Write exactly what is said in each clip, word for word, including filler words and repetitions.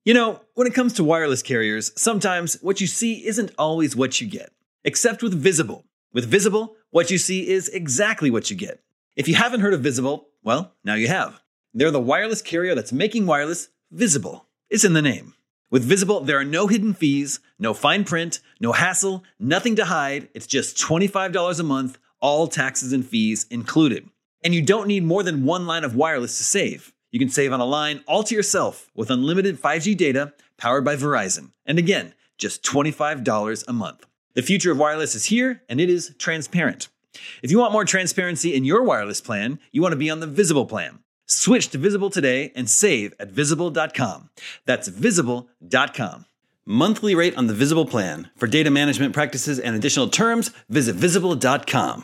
You know, when it comes to wireless carriers, sometimes what you see isn't always what you get. Except with Visible. With Visible, what you see is exactly what you get. If you haven't heard of Visible, well, now you have. They're the wireless carrier that's making wireless visible. It's in the name. With Visible, there are no hidden fees, no fine print, no hassle, nothing to hide. It's just twenty-five dollars a month, all taxes and fees included. And you don't need more than one line of wireless to save. You can save on a line all to yourself with unlimited five G data powered by Verizon. And again, just twenty-five dollars a month. The future of wireless is here, and it is transparent. If you want more transparency in your wireless plan, you want to be on the Visible plan. Switch to Visible today and save at visible dot com. That's visible dot com. Monthly rate on the Visible plan. For data management practices and additional terms, visit visible dot com.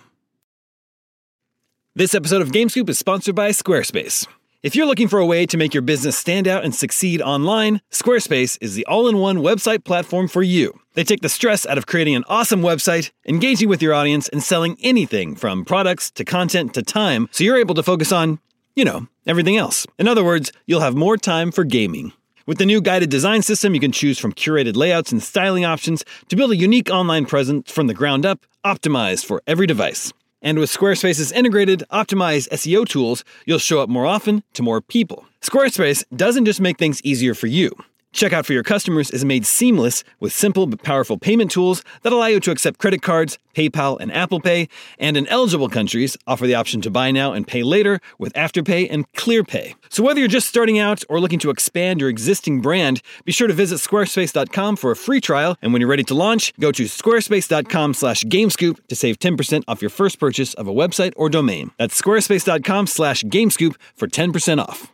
This episode of GameScoop is sponsored by Squarespace. If you're looking for a way to make your business stand out and succeed online, Squarespace is the all-in-one website platform for you. They take the stress out of creating an awesome website, engaging with your audience, and selling anything from products to content to time, so you're able to focus on, you know, everything else. In other words, you'll have more time for gaming. With the new guided design system, you can choose from curated layouts and styling options to build a unique online presence from the ground up, optimized for every device. And with Squarespace's integrated, optimized S E O tools, you'll show up more often to more people. Squarespace doesn't just make things easier for you. Checkout for your customers is made seamless with simple but powerful payment tools that allow you to accept credit cards, PayPal, and Apple Pay, and in eligible countries, offer the option to buy now and pay later with Afterpay and ClearPay. So whether you're just starting out or looking to expand your existing brand, be sure to visit squarespace dot com for a free trial, and when you're ready to launch, go to squarespace dot com slash gamescoop to save ten percent off your first purchase of a website or domain. That's squarespace dot com slash gamescoop for ten percent off.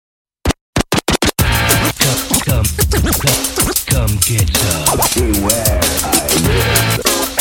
Come, come, come, come get some. Beware, I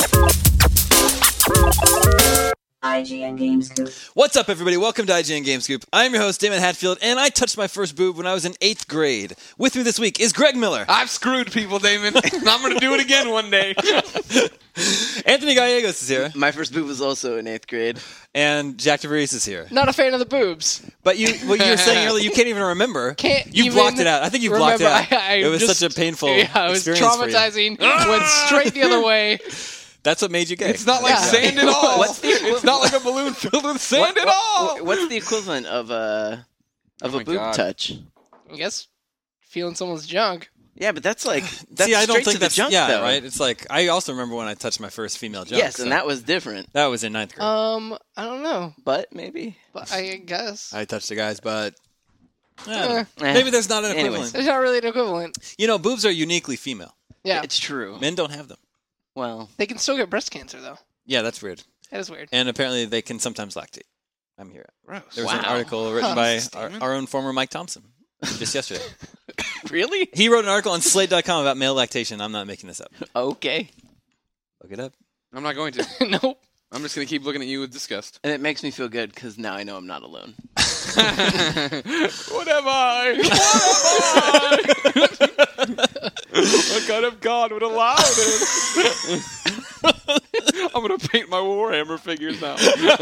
live. I G N GameScoop. What's up, everybody? Welcome to I G N GameScoop. I'm your host, Damon Hatfield, and I touched my first boob when I was in eighth grade. With me this week is Greg Miller. I've screwed people, Damon. I'm going to do it again one day. Anthony Gallegos is here. My first boob was also in eighth grade. And Jack DeVries is here. Not a fan of the boobs. But you, what you were saying earlier, you can't even remember. Can't You even blocked it out. I think you blocked it remember. out. I, I it was just, such a painful yeah, it was experience for you. traumatizing. Went straight the other way. That's what made you gay. It's not like Yeah. sand at all. What's the It's not like a balloon filled with sand What- at what- all. What's the equivalent of a of Oh a my boob God. touch? I guess feeling someone's junk. Yeah, but that's like that's See, I don't straight think to the that's junk, yeah, though. right. It's like I also remember when I touched my first female junk. Yes, so and that was different. that was in ninth grade. Um, I don't know, But maybe. but I guess I touched a guy's butt. I don't Eh. know. Eh. Maybe there's not an Anyways. equivalent. there's not really an equivalent. You know, boobs are uniquely female. Yeah, It's true. Men don't have them. Well, they can still get breast cancer though. Yeah, that's weird. That is weird. And apparently they can sometimes lactate. I'm here. Gross. There was an Wow. article written Huh. by our, Statement? our own former Mike Thompson just yesterday. really? He wrote an article on slate dot com about male lactation. I'm not making this up. Okay. Look it up. I'm not going to. Nope. I'm just going to keep looking at you with disgust. And it makes me feel good because now I know I'm not alone. What am I? What am I? What kind of God would allow this? I'm going to paint my Warhammer figures now.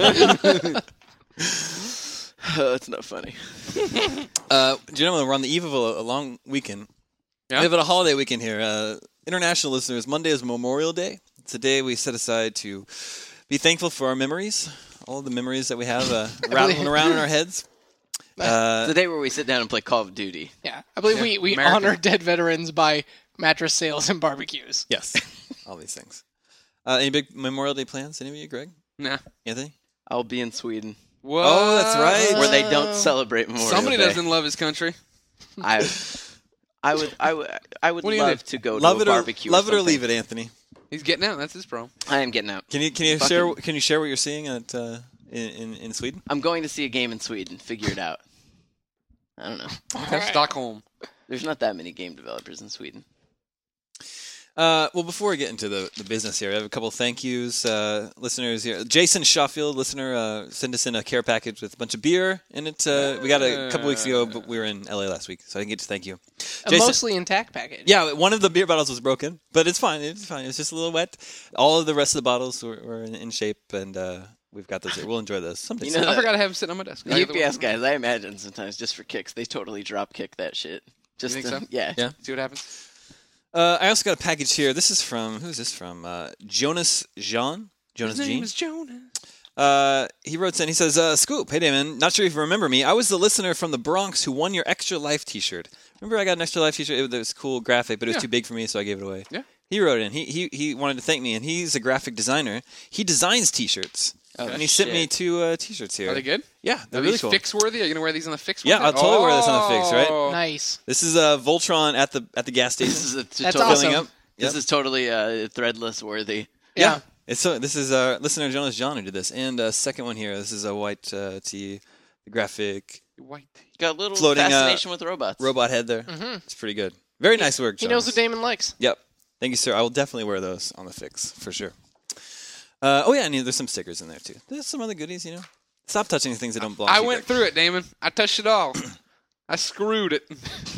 That's not funny. Uh, gentlemen, we're on the eve of a, a long weekend. Yeah? We have a holiday weekend here. Uh, international listeners, Monday is Memorial Day. It's a day we set aside to be thankful for our memories, all the memories that we have uh, rattling around in our heads. Uh, It's the day where we sit down and play Call of Duty. Yeah, I believe Yeah, we we American. honor dead veterans by mattress sales and barbecues. yes, all these things. Uh, any big Memorial Day plans? Any of you, Greg? Nah. Anthony? I'll be in Sweden What? Oh, that's right. where they don't celebrate Memorial Somebody Day. doesn't love his country. I, I would, I would, I would What do you love do? to go Love to it a or barbecue. love or it or something. leave it, Anthony. He's getting out. That's his problem. I am getting out. Can you can you Fucking- share can you share what you're seeing at uh, in, in in Sweden? I'm going to see a game in Sweden. Figure it out. I don't know. Okay. Stockholm. There's not that many game developers in Sweden. Uh, well, before we get into the, the business here, I have a couple of thank yous. Uh, listeners here. Jason Shawfield, listener, uh, sent us in a care package with a bunch of beer in it. Uh, we got it a couple weeks ago, but we were in L A last week, so I didn't get to thank you. A Jason- mostly intact package. Yeah, one of the beer bottles was broken, but it's fine. It's fine. It's just a little wet. All of the rest of the bottles were, were in, in shape, and uh, we've got those. We'll enjoy those someday. You know, I forgot to have him sitting on my desk. The U P S guys, I imagine sometimes just for kicks, they totally drop kick that shit. Just think to- so? yeah. Yeah. See what happens. Uh, I also got a package here. This is from who's this from? Uh, Jonas Jean. Jonas His name Jean. is Jonas. Uh, he wrote in. He says, uh, "Scoop, hey Damon. Not sure if you remember me. I was the listener from the Bronx who won your Extra Life T-shirt. Remember, I got an Extra Life T-shirt. It was, it was a cool graphic, but it was Yeah. too big for me, so I gave it away. Yeah. He wrote in. He he he wanted to thank me, and he's a graphic designer. He designs T-shirts, Oh, and he sent me shit. two uh, T-shirts here. Are they good? Yeah, they're Are really these cool. fix worthy? Are you gonna wear these on the fix? Yeah, one I'll day? totally wear this on the fix, right? Oh. Nice. This is uh, Voltron at the at the gas station. This is a t- That's total- awesome. filling up. This Yep. is totally uh, threadless worthy. Yeah. It's so. This is uh, listener Jonas John who did this, and uh, second one here. This is a white uh, tee, the graphic White. Got a little Floating, uh, fascination with robots. robot head there. Mhm. It's pretty good. Very nice work, He Jonas. knows what Damon likes. Yep. Thank you, sir. I will definitely wear those on the fix for sure. Uh, oh yeah, and there's some stickers in there too. There's some other goodies, you know. Stop touching things that don't belong. I to you, went Greg. through it, Damon. I touched it all. I screwed it.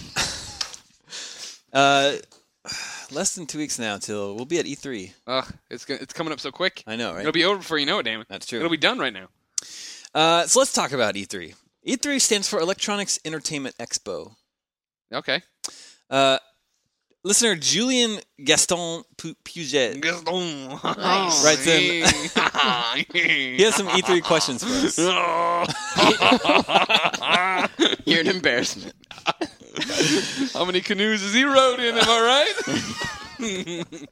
Uh, less than two weeks now till we'll be at E three. Ugh, it's go- it's coming up so quick. I know, right? It'll be over before you know it, Damon. That's true. It'll be done right now. Uh, so let's talk about E three. E three stands for Electronics Entertainment Expo. Okay. Uh, listener Julian Gaston Pu- Puget. Nice. Writes in. He has some E three questions for us. You're an embarrassment. How many canoes has he rowed in? Am I right?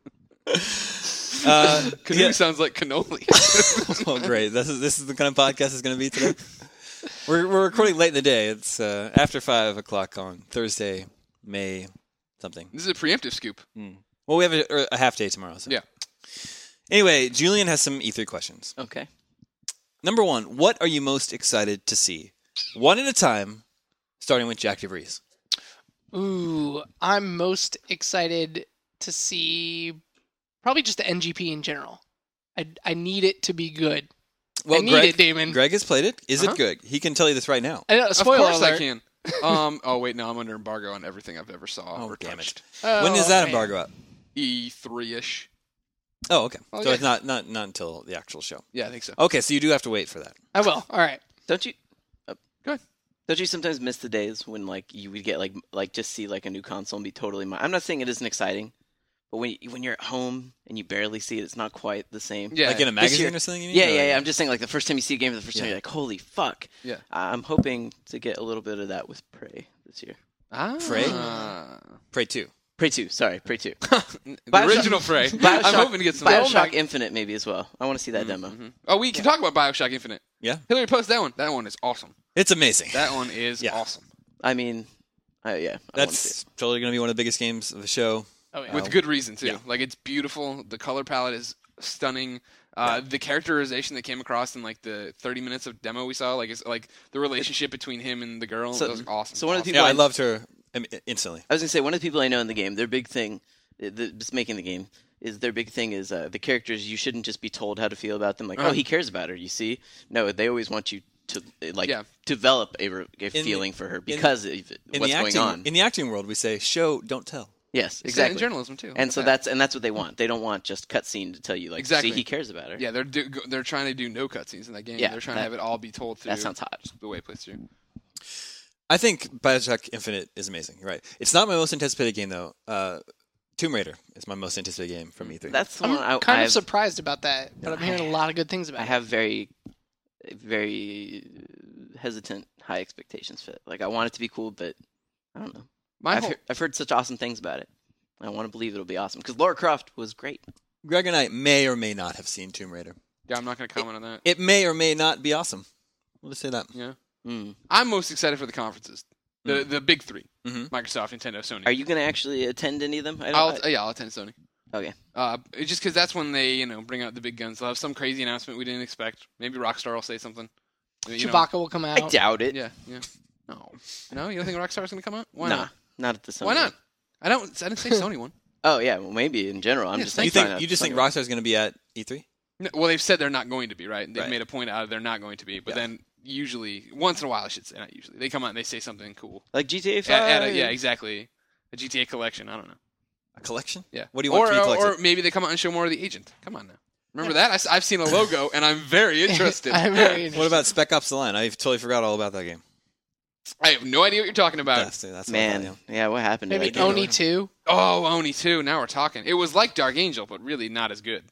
Uh, Canoe yeah. sounds like cannoli. Oh, great! This is this is the kind of podcast it's going to be today. We're we're recording late in the day. It's uh, after five o'clock on Thursday, May something. This is a preemptive scoop. Well, we have a, a half day tomorrow. So. Yeah. Anyway, Julian has some E three questions. Okay. Number one, what are you most excited to see? One at a time, starting with Jack DeVries. Ooh, I'm most excited to see probably just the N G P in general. I, I need it to be good. Well, I need Greg, it, Damon. Greg has played it. Is Uh-huh. it good? He can tell you this right now. I know, Of spoiler course alert. I can. Um. Oh wait, no, I'm under embargo on everything I've ever saw Oh, or damn touched. Oh, when is that man. embargo up? E three ish. Oh, okay. Oh, so yeah. it's not, not not until the actual show. Yeah, I think so. Okay, so you do have to wait for that. I will. All right. Don't you? Uh, Go ahead. Don't you sometimes miss the days when like you would get like like just see like a new console and be totally? Mi- I'm not saying it isn't exciting, but when you, when you're at home and you barely see it, it's not quite the same. Yeah. Like in a This magazine year- or something? You mean? Yeah, Or- yeah, yeah. I'm just saying, like the first time you see a game for the first time, Yeah. you're like, "Holy fuck!" Yeah. I'm hoping to get a little bit of that with Prey this year. Ah. Prey? Prey two. Prey two, sorry, Prey two. The Bioshock- original Prey. Bioshock, I'm hoping to get some. Bioshock Infinite maybe as well. I want to see that demo. Oh, we can talk about Bioshock Infinite. Yeah. Hillary, post that one. That one is awesome. It's amazing. That one is Yeah. awesome. I mean, I, yeah, I want to see That's totally going to be one of the biggest games of the show. Oh, yeah. With good reason too. Yeah. Like it's beautiful. The color palette is stunning. Uh, The characterization that came across in like the thirty minutes of demo we saw, like it's like the relationship between him and the girl, So- that was awesome. so one of the Awesome. people Yeah, I I- loved her im- instantly. I was gonna say one of the people I know in the game, their big thing, uh, the, just making the game, is their big thing is uh, the characters. You shouldn't just be told how to feel about them. Like, Uh-huh. oh, he cares about her. You see, no, they always want you to uh, like Yeah. develop a, re- a the- feeling for her because of In what's the going acting, on. in the acting world, we say show, don't tell. yes, Exactly. exactly. In journalism too. And Look so at that. that's and that's what they want. They don't want just cutscene to tell you like, Exactly. see, he cares about her. yeah, they're do, they're trying to do no cutscenes in that game. Yeah, they're trying that- to have it all be told through. that sounds hot. The way it plays through. I think Bioshock Infinite is amazing. You're right. It's not my most anticipated game though. Uh, Tomb Raider is my most anticipated game from E three. That's the I'm one I, kind I of have, surprised about that, but I'm hearing a lot of good things about I it. have very, very hesitant high expectations for it. Like I want it to be cool, but I don't know. My I've, whole, heard, I've heard such awesome things about it. I want to believe it'll be awesome because Lara Croft was great. Greg and I may or may not have seen Tomb Raider. yeah, I'm not going to comment on that. It may or may not be awesome. We'll just say that. Yeah, Mm. I'm most excited for the conferences. The the big 3 Mhm. Microsoft, Nintendo, Sony. Are you going to actually attend any of them? I don't, I'll, I- yeah, I'll attend Sony. okay. Uh, it's just because that's when they, you know, bring out the big guns. They'll have some crazy announcement we didn't expect. Maybe Rockstar will say something. You know. Chewbacca will come out. I doubt it. Yeah, yeah. No, no, you don't think Rockstar's gonna come out? Why nah, not? not at the Sony. Why not? one. I don't. I didn't say Sony one. Oh yeah, well maybe in general. I'm Yeah, just so You saying. think you just think Rockstar's going to be at E three? No, well, they've said they're not going to be. Right? They've Right. made a point out of they're not going to be. But Yeah. then usually, once in a while, I should say, not usually, they come out and they say something cool. like G T A At, five. at a, yeah, exactly. A G T A collection. I don't know. A collection? Yeah. What do you want or, to be or, collected? or maybe they come out and show more of the agent. Come on now. Remember that? I, s- I've seen a logo and I'm very interested. I'm very interested. What about Spec Ops: The Line? I totally forgot all about that game. I have no idea what you're talking about. That's, that's what I thought, Man, yeah. yeah, what happened to Maybe that game? Oni two. Oh, Oni two. Now we're talking. It was like Dark Angel, but really not as good.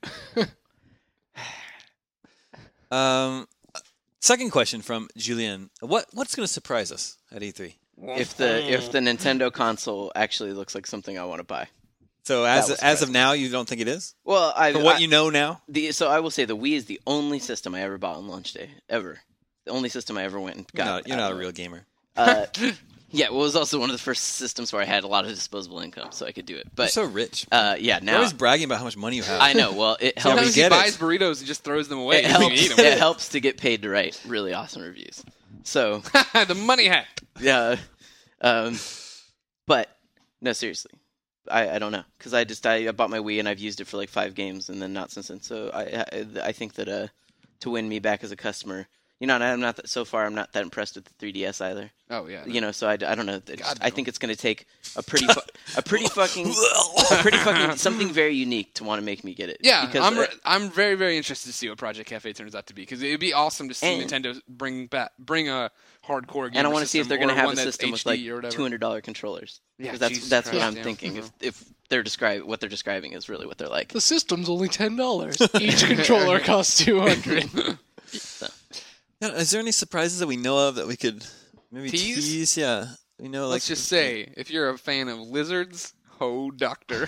Um, second question from Julian. What what's going to surprise us at E three? If the if the Nintendo console actually looks like something I want to buy. So as That was as of surprising. now, you don't think it is? Well, I For what I- you know now? the so I will say the Wii is the only system I ever bought on launch day ever. The only system I ever went and You're got. not, you're out not a of it. real gamer. Uh, yeah, well, it was also one of the first systems where I had a lot of disposable income, so I could do it. You're But so rich. uh, yeah, You're now always bragging about how much money you have. I know. Well, it Yeah, we helps. Sometimes he get it. buys burritos and just throws them away. It He doesn't helps. even eat them. It helps to get paid to write really awesome reviews. So The money hack. yeah, um, but no, seriously, I, I don't know because I just I, I bought my Wii and I've used it for like five games and then not since then. So I I, I think that uh to win me back as a customer, you know, and I'm not that, so far I'm not that impressed with the three D S either. Oh yeah. You know, so I, I don't know. It's- God, I no. think it's going to take a pretty fu- a pretty fucking a pretty fucking something very unique to want to make me get it. Yeah, because I'm uh, re- I'm very very interested to see what Project Cafe turns out to be because it'd be awesome to see And- Nintendo bring back bring a hardcore game. and I want to see if they're going to have one a that's system with H D like or whatever. two hundred dollar controllers. Yeah, 'Cause that's Jesus that's what Christ, I'm yeah. thinking. Mhm. If if they're describe what they're describing is really what they're like. The system's only ten dollars. Each controller costs two hundred. Yeah, is there any surprises that we know of that we could maybe Tease? tease? Yeah, we know. Like, Let's just say, if you're a fan of lizards, ho doctor.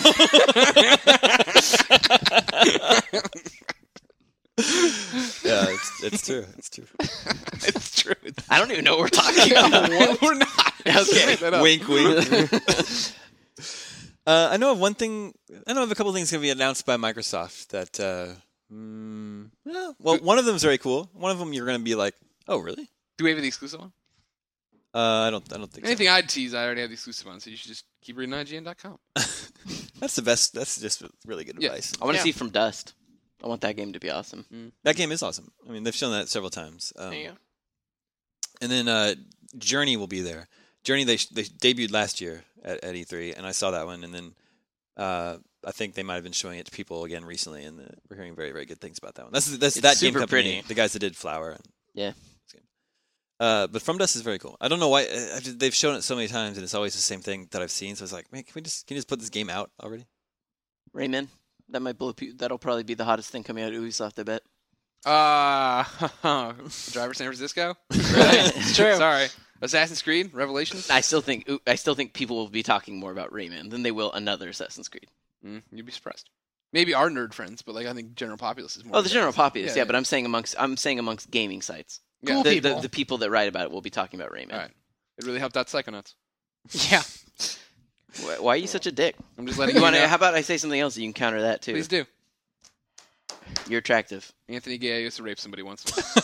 yeah, it's, it's true. It's true. It's true. It's I don't even know what we're talking about. what? We're not. Okay. Make that up. Wink, wink. uh, I know of one thing. I know of a couple things going to be announced by Microsoft. That, uh, mm, yeah, well, one of them is very cool. One of them you're going to be like, oh, really? Do we have the exclusive one? Uh, I don't. I don't think Anything I'd tease, I already have the exclusive on, so you should just keep reading I G N dot com. so. That's the best. That's just really good Yeah. advice. I want to Yeah. see From Dust. I want that game to be awesome. That game is awesome. I mean, they've shown that several times. Um, There you go. And then uh, Journey will be there. Journey they they debuted last year at, at E three, and I saw that one. And then uh, I think they might have been showing it to people again recently, and uh, we're hearing very very good things about that one. That's that's It's that game super company, pretty. the guys that did Flower. And Yeah. Uh, but From Dust is very cool. I don't know why uh, I've just- they've shown it so many times, and it's always the same thing that I've seen. So it's like, man, can we just can you just put this game out already? Rayman. That might blow. pe- That'll probably be the hottest thing coming out of Ubisoft. I bet. Uh, Driver San Francisco? It's true. Sorry. Assassin's Creed? Revelations? I still think I still think people will be talking more about Rayman than they will another Assassin's Creed. Mm, you'd be surprised. Maybe our nerd friends, but like I think general populace is more. Oh, the general populace, Yeah, yeah, yeah. but I'm saying amongst I'm saying amongst gaming sites. Yeah. Cool The, people. the the people that write about it will be talking about Rayman. All right. It really helped out Psychonauts. Yeah. Why, why are you such a dick? I'm just letting You you, want to? know. How about I say something else? So you can counter that too. Please do. You're attractive. Anthony Gay used to rape somebody once.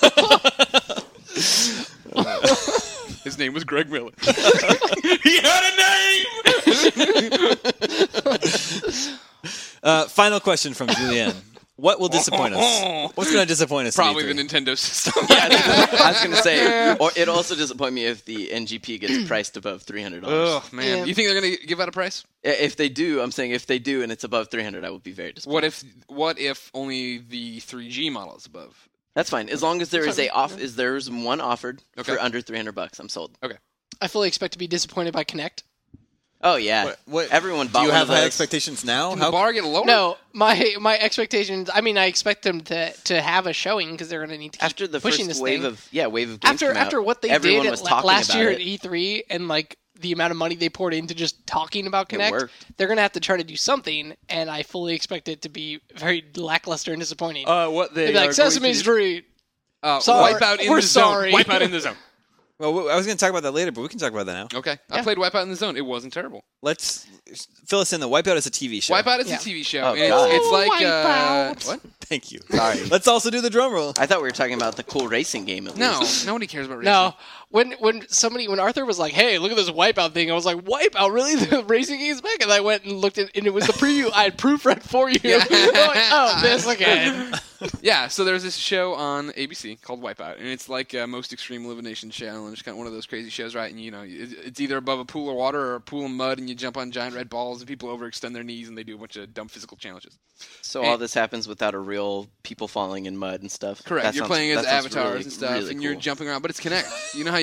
His name was Greg Miller. He had a name! Uh, final question from Julianne. What will disappoint us? What's going to disappoint us? at Probably E the three? Nintendo system. Yeah, I was gonna say, or it'll also disappoint me if the N G P gets priced above three hundred dollars. Oh, man. Yeah. You think they're going to give out a price? If they do, I'm saying if they do and it's above three hundred, I would be very disappointed. What if what if only the three G model is above? That's fine, as long as there is That's a off, is there's one offered Okay. for under three hundred bucks. I'm sold. I fully expect to be disappointed by Connect. Oh yeah, What- what- everyone Do bought you one have of high those. expectations now? Can How the bar get lower? No, my my expectations. I mean, I expect them to to have a showing because they're going to need to keep After the pushing first this wave thing. of yeah wave of games after come out, after what they everyone did was at, la- talking last about year it. at E three and like the amount of money they poured into just talking about Connect, worked. they're going to have to try to do something, and I fully expect it to be very lackluster and disappointing. Uh, what they They'd be are like Sesame going to- Street. Uh, Sorry. Wipeout in We're the zone. sorry. Wipeout in the zone. Well, I was going to talk about that later, but we can talk about that now. Okay. I Yeah. played Wipeout in the zone. It wasn't terrible. Let's fill us in. The Wipeout is a T V show. Wipeout is Yeah. a T V show. Oh, and God. it's, it's like uh, Wipeout. what? Thank you. Sorry. Let's also do the drum roll. I thought we were talking about the cool racing game. At No, least. nobody cares about racing. No, when when somebody when Arthur was like, "Hey, look at this Wipeout thing," I was like, "Wipeout, really? The racing game's back?" And I went and looked at, and it was the preview. I had proofread for you. Yeah. I'm like, oh, this again. Yeah, so there's this show on A B C called Wipeout, and it's like uh, Most Extreme Elimination Challenge. It's kind of one of those crazy shows, right? And you know, it- it's either above a pool of water or a pool of mud, and you jump on giant red balls, and people overextend their knees, and they do a bunch of dumb physical challenges. So all this happens without a real people falling in mud and stuff. Correct. That you're sounds- playing as that sounds avatars really, and stuff, really and you're cool. jumping around, but it's Connect. You know how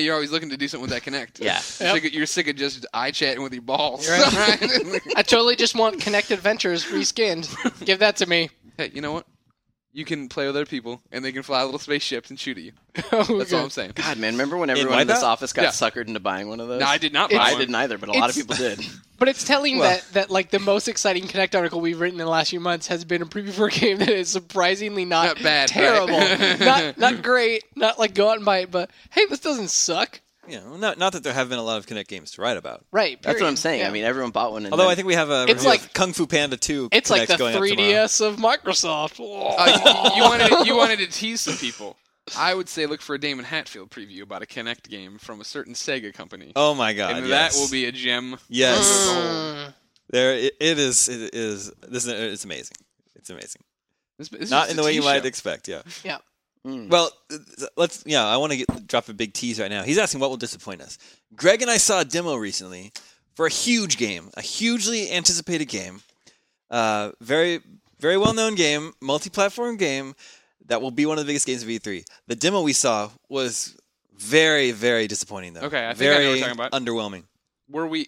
you're always looking to do something with that Kinect. Yeah. You're, Yep. sick of, you're sick of just eye chatting with your balls. You're right. I totally just want Kinect Adventures reskinned. Give that to me. Hey, you know what? You can play with other people, and they can fly little spaceships and shoot at you. Oh, That's all I'm saying. God, man, remember when everyone in Wipeout? this office got Yeah. suckered into buying one of those? No, I did not It's- buy I one. didn't either, but a lot of It's- people did. But it's telling Well- that, that like the most exciting Kinect article we've written in the last few months has been a preview for a game that is surprisingly not, Not bad, terrible, right? not not great, not like go out and buy it, but hey, this doesn't suck. You know, not not that there have been a lot of Kinect games to write about. Right. That's what period. I'm saying. Yeah. I mean, everyone bought one. And Although then, I think we have a It's review like- of Kung Fu Panda two. it's like Kinects the going up three tomorrow. D S of Microsoft. Uh, you, you wanted to, you wanted to tease some people. I would say look for a Damon Hatfield preview about a Kinect game from a certain Sega company. Oh my god! and yes. that will be a gem. yes. Mm. There, it, it is. It is. This is. It's amazing. It's amazing. This, this is Not just in a the way you tease might show. expect. Yeah. Yeah. Mm. Well, uh, let's. Yeah, I want to get, drop a big tease right now. He's asking what will disappoint us. Greg and I saw a demo recently for a huge game, a hugely anticipated game, uh, very, very well-known game, multi-platform game that will be one of the biggest games of E three. The demo we saw was very, very disappointing, though. Okay, I think I know very what you're talking about. underwhelming. Were we?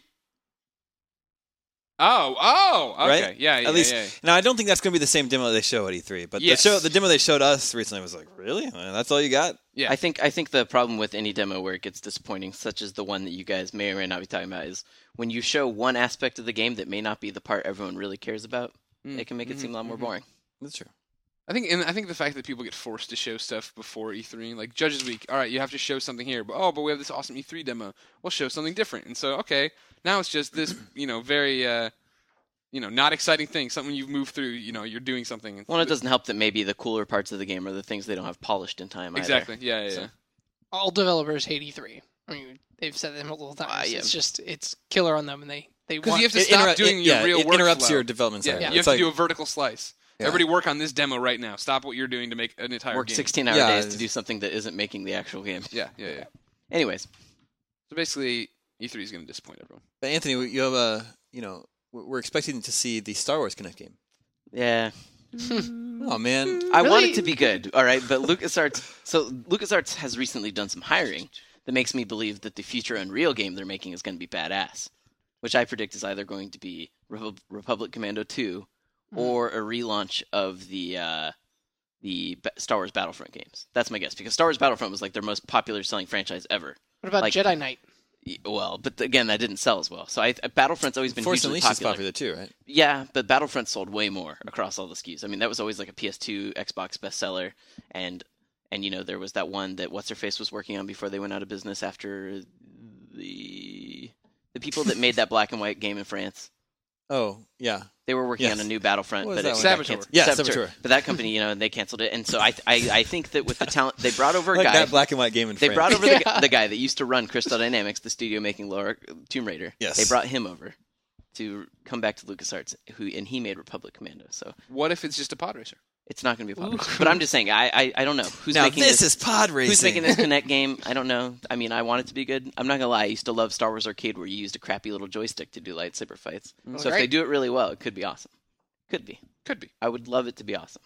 Oh, oh, okay, Right? yeah, yeah, At least yeah. now, I don't think that's going to be the same demo they show at E three. But Yes. the show, the demo they showed us recently was like, really? Uh, That's all you got? Yeah. I think I think the problem with any demo where it gets disappointing, such as the one that you guys may or may not be talking about, is when you show one aspect of the game that may not be the part everyone really cares about. Mm, It can make it mhm, seem a lot more mhm. boring. That's true. I think, and I think the fact that people get forced to show stuff before E three, like Judges Week. All right, you have to show something here, but oh, but we have this awesome E three demo. We'll show something different, and so okay, now it's just this, you know, very, uh, you know, not exciting thing. Something you've moved through. You know, you're doing something. Well, it doesn't help that maybe the cooler parts of the game are the things they don't have polished in time. Exactly. Either. Yeah, yeah, So- yeah. All developers hate E three. I mean, they've said that multiple times. Uh, yeah. It's just it's killer on them, and they they Because want. you have to It stop interrupt- doing it- your yeah, real it workflow. interrupts your development Yeah, cycle. you It's have like- to do a vertical slice. Yeah. Everybody work on this demo right now. Stop what you're doing to make an entire Work game. sixteen-hour Yeah, days to it's- do something that isn't making the actual game. Yeah, yeah, yeah. Anyways, So basically, E three is going to disappoint everyone. But Anthony, you have a, you know, we're we're expecting to see the Star Wars Kinect game. yeah. Oh man, I want Really? it to be good, all right. But LucasArts, so LucasArts has recently done some hiring that makes me believe that the future Unreal game they're making is going to be badass, which I predict is either going to be Repu- Republic Commando two or a relaunch of the uh, the Ba- Star Wars Battlefront games. That's my guess, because Star Wars Battlefront was like their most popular selling franchise ever. What about like- Jedi Knight? Y- Well, but again, that didn't sell as well. So I, Battlefront's always been Force hugely Unleashed is popular. popular too, right? Yeah, but Battlefront sold way more across all the S K Us. I mean, that was always like a P S two, Xbox bestseller, and and you know there was that one that What's Her Face was working on before they went out of business after the the people that made that black and white game in France. Oh yeah, They were working Yes. on a new Battlefront, What but was it that got one? canceled. Yeah, Saboteur. Saboteur. But that company, you know, they canceled it, and so I I, I think that with the talent they brought over a like guy. that black and white game in They France. brought over the, Yeah. the guy that used to run Crystal Dynamics, the studio making Laura, Tomb Raider. Yes. They brought him over to come back to LucasArts, who and he made Republic Commando. So What if it's just a pod racer? it's not going to be a Ooh. pod. But I'm just saying, I, I I don't know who's now making this, this. is pod racing. Who's making this Kinect game? I don't know. I mean, I want it to be good. I'm not gonna lie. I used to love Star Wars Arcade, where you used a crappy little joystick to do lightsaber fights. Mm. So if Great. they do it really well, it could be awesome. Could be. Could be. I would love it to be awesome.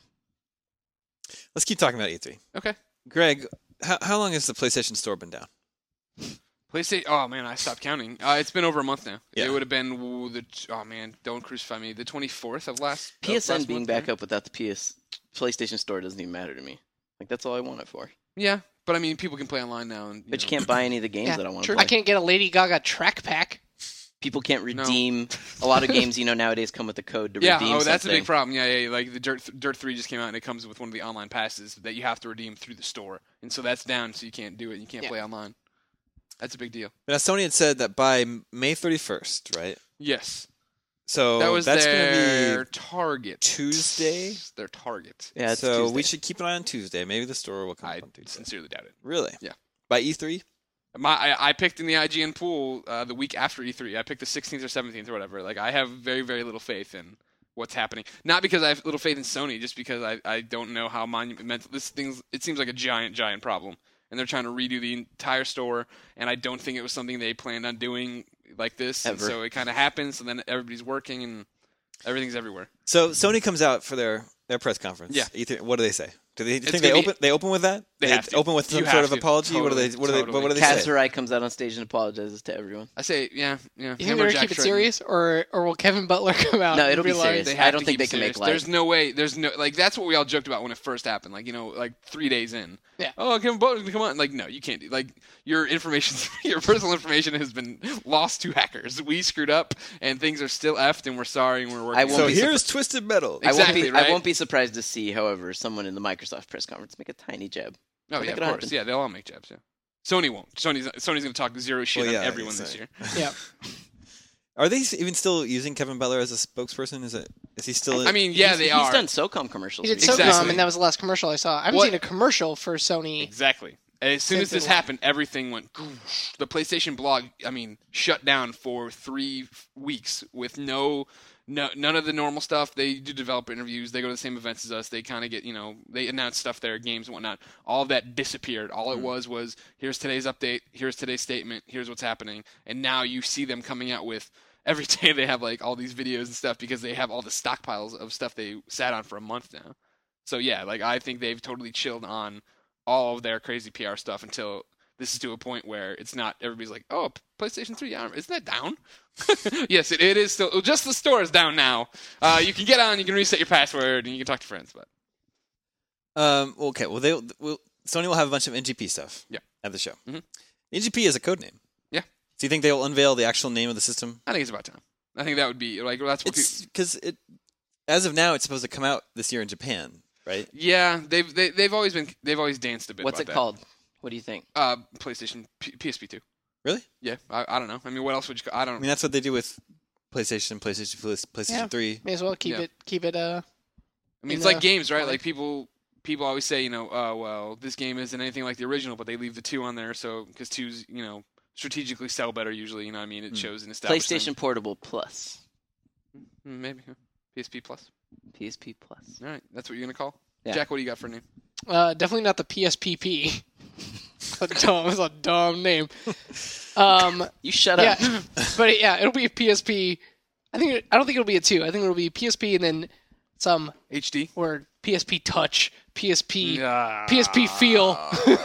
Let's keep talking about E three. Okay. Greg, how how long has the PlayStation Store been down? PlayStation. Oh man, I stopped counting. Uh, it's been over a month now. Yeah. It would have been ooh, the. Oh man, don't crucify me. The twenty-fourth of last. P S N of last being month, back right? up without the P S PlayStation Store doesn't even matter to me. Like that's all I want it for. Yeah, but I mean, people can play online now, and But you know. can't buy any of the games Yeah, that I want to true. play. I can't get a Lady Gaga track pack. People can't No. redeem. A lot of games, you know, nowadays come with a code to Yeah, redeem oh, that's a something. big problem. Yeah, yeah, like the Dirt Dirt three just came out, and it comes with one of the online passes that you have to redeem through the store, and so that's down, so you can't do it. You can't Yeah. play online. That's a big deal. Now Sony had said that by May thirty-first, right? Yes, So that was that's their going to be target. Tuesday. Their target. Yeah, it's so Tuesday. we should keep an eye on Tuesday. Maybe the store will come I up on Tuesday. sincerely doubt it. Really? Yeah. By E three? My, I, I picked in the I G N pool uh, the week after E three. I picked the sixteenth or seventeenth or whatever. Like I have very, very little faith in what's happening. Not because I have little faith in Sony, just because I, I don't know how monumental this thing's. It seems like a giant, giant problem, and they're trying to redo the entire store. And I don't think it was something they planned on doing like this. And Ever. so it kind of happens, and then everybody's working, and everything's everywhere. So Sony comes out for their, their press conference. Yeah. E three, what do they say? Do they do you It's think they gonna be- open they open with that? They have to. open with You some have sort of to. apology. What do Totally, they what do they totally. what do they Kaz say? Hirai comes out on stage and apologizes to everyone. I say, yeah, yeah. You think they're gonna keep it serious, or or will Kevin Butler come out? No, and it'll be realize- serious. They I have don't to think keep they can it make serious. light. There's no way. There's no like. That's what we all joked about when it first happened. Like you know, like three days in. Yeah. Oh, Kevin Butler's gonna come on. Like no, you can't do. Like your information, your personal information has been lost to hackers. We screwed up, and things are still effed, and we're sorry, and we're working. I on won't So be it. here's Twisted Metal. I won't Exactly, be. right? I won't be surprised to see, however, someone in the Microsoft press conference make a tiny jab. Oh Make yeah, it of course. happen. Yeah, they'll all make jabs. Yeah. Sony won't. Sony's Sony's gonna talk zero shit Well, yeah, on everyone it's this like- year. Yeah. Are they even still using Kevin Butler as a spokesperson? Is it is he still? I mean, yeah, he's, they he's are. done SOCOM commercials. He did recently. SOCOM, Exactly. and that was the last commercial I saw. I haven't What- seen a commercial for Sony. Exactly. As soon as Since this it wa- happened, everything went. Goosh. The PlayStation blog, I mean, shut down for three f- weeks with no, no, none of the normal stuff. They do developer interviews. They go to the same events as us. They kind of get, you know, they announce stuff there, games and whatnot. All of that disappeared. All it was was here's today's update. Here's today's statement. Here's what's happening. And now you see them coming out with. Every day they have like all these videos and stuff because they have all the stockpiles of stuff they sat on for a month now. So yeah, like I think they've totally chilled on all of their crazy P R stuff until this is to a point where it's not everybody's like, oh, PlayStation three, yeah, isn't that down? Yes, it, it is still. Well, just the store is down now. Uh, you can get on, you can reset your password, and you can talk to friends. But Um. Okay. Well, they will. Sony will have a bunch of N G P stuff. Yeah. At the show. Mhm. N G P is a code name. Yeah. Do you think they will unveil the actual name of the system? I think it's about time. I think that would be like well, that's what. It's People, because it, as of now, it's supposed to come out this year in Japan, right? yeah, they've they, they've always been they've always danced a bit. What's about it that. called? What do you think? Uh, PlayStation P- PSP two. Really? Yeah, I, I don't know. I mean, what else would you? Call, I I don't. mean, that's what they do with PlayStation, PlayStation, PlayStation Yeah. Three. May as well keep Yeah. it keep it uh I mean, in it's like the- games, right? like- Like people, people always say, you know, oh well, this game isn't anything like the original, but they leave the two on there, so because twos, you know, strategically sell better usually. You know what I mean? It shows an established PlayStation thing. Portable Plus. Mm, maybe huh? P S P Plus. P S P Plus. All right, that's what you're gonna call. Yeah. Jack, what do you got for a name? uh definitely not the P S P P. a dumb it's a dumb name. Um You shut up. yeah. But yeah, it'll be a P S P. I think it, I don't think it'll be a two. I think it'll be P S P and then some H D. or P S P Touch, P S P Yeah. P S P Feel.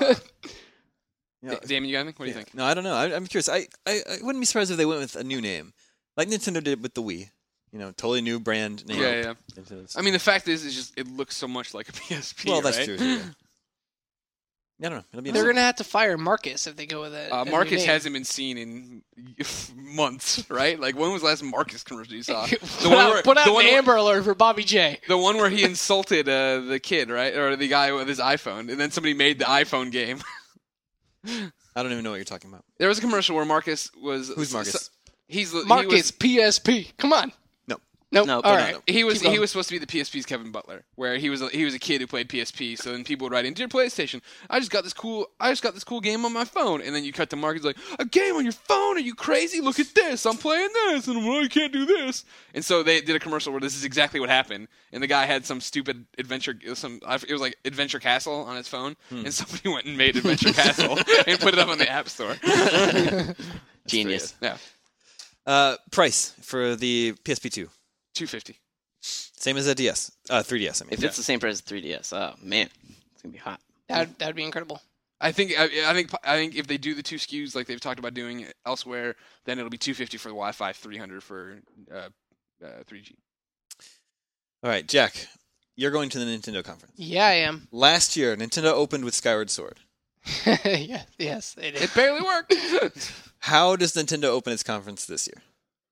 Yeah. Damon, you got anything? What do you think? No, I don't know. I, I'm curious. I, I I wouldn't be surprised if they went with a new name, like Nintendo did with the Wii. You know, totally new brand name. Yeah, yeah. Nintendo's- I mean, the fact is, it's just it looks so much like a P S P. well, that's right? true. Too, yeah. Yeah, I don't know. It'll be They're interesting. gonna have to fire Marcus if they go with it. Uh, Marcus hasn't been seen in months, right? Like when was the last Marcus commercial you saw? The put one out, where, put out the an one where- Amber Alert for Bobby J. The one where he insulted uh, the kid, right, or the guy with his iPhone, and then somebody made the iPhone game. I don't even know what you're talking about. There was a commercial where Marcus was. Who's Marcus? He's he Marcus was, P S P. Come on. No. Nope. No, All but right. no. He was Keep going. he was supposed to be the P S P's Kevin Butler, where he was a, he was a kid who played P S P. So then people would write in, "Dear PlayStation, I just got this cool I just got this cool game on my phone." And then you cut to Marcus like, "A game on your phone? Are you crazy? Look at this! I'm playing this, and well, I can't do this." And so they did a commercial where this is exactly what happened. And the guy had some stupid adventure, some it was like Adventure Castle on his phone, and somebody went and made Adventure Castle and put it up on the App Store. Genius. Yeah, Uh, price for the P S P two. two fifty. Same as a D S. Uh, three D S. I mean. If it's the same price as three D S, oh man, it's gonna be hot. That that'd be incredible. I think I, I think I think if they do the two S K Us like they've talked about doing elsewhere, then it'll be two fifty for the Wi-Fi, three hundred for uh, uh, three G. All right, Jack, you're going to the Nintendo conference. Yeah, I am. Last year, Nintendo opened with Skyward Sword. yes, yes, it is. It barely worked. How does Nintendo open its conference this year?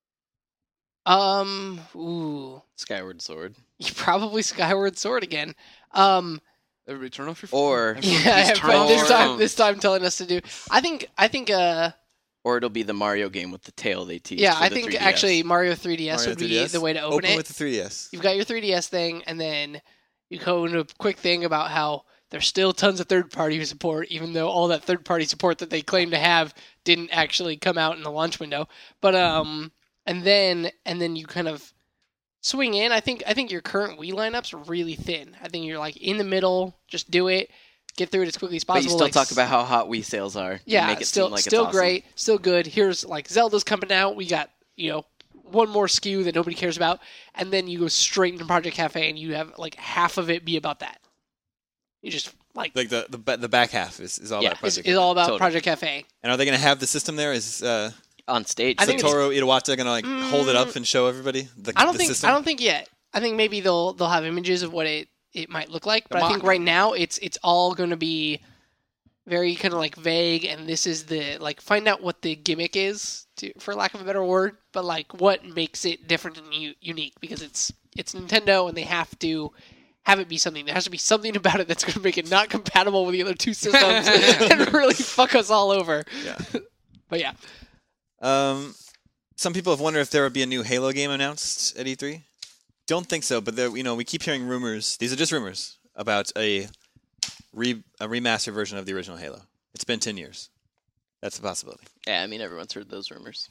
Um, ooh, Skyward Sword. probably Skyward Sword again. Um, Everybody, turn off your phone. Or Everybody, yeah, please turn but off this your time, phone. this time telling us to do. I think, I think, uh, Or it'll be the Mario game with the tail they teased. yeah, for I the think three D S. actually Mario three D S Mario would be three D S? the way to open, Open it. with the three D S. You've got your three D S thing, and then you go into a quick thing about how there's still tons of third-party support, even though all that third-party support that they claim to have didn't actually come out in the launch window. But um, and then and then you kind of swing in. I think I think your current Wii lineup's really thin. I think you're like in the middle. Just do it. Get through it as quickly as But possible. you still like, talk about how hot Wii sales are. You yeah, make it still seem like still it's awesome. great, still good. Here's like Zelda's coming out. We got you know one more S K U that nobody cares about, and then you go straight into Project Cafe, and you have like half of it be about that. You just like, Like the the ba- the back half is, is all Yeah, about it's, Project. it's all about Totally. Project Cafe. And are they going to have the system there? Is uh, On stage. I think it's- Satoru Iwata going to like hold it up and show everybody the, I don't the think system? I don't think yet. I think maybe they'll they'll have images of what it, it might look like, but The I think mock. right now it's it's all going to be very kind of like vague, and this is the like find out what the gimmick is, to, for lack of a better word, but like what makes it different and u- unique because it's it's Nintendo and they have to have it be something. There has to be something about it that's going to make it not compatible with the other two systems and really fuck us all over. Yeah. But yeah, Um, some people have wondered if there would be a new Halo game announced at E three. Don't think so, but there, you know, we keep hearing rumors. These are just rumors about a re a remastered version of the original Halo. It's been ten years. That's a possibility. Yeah, I mean, everyone's heard those rumors.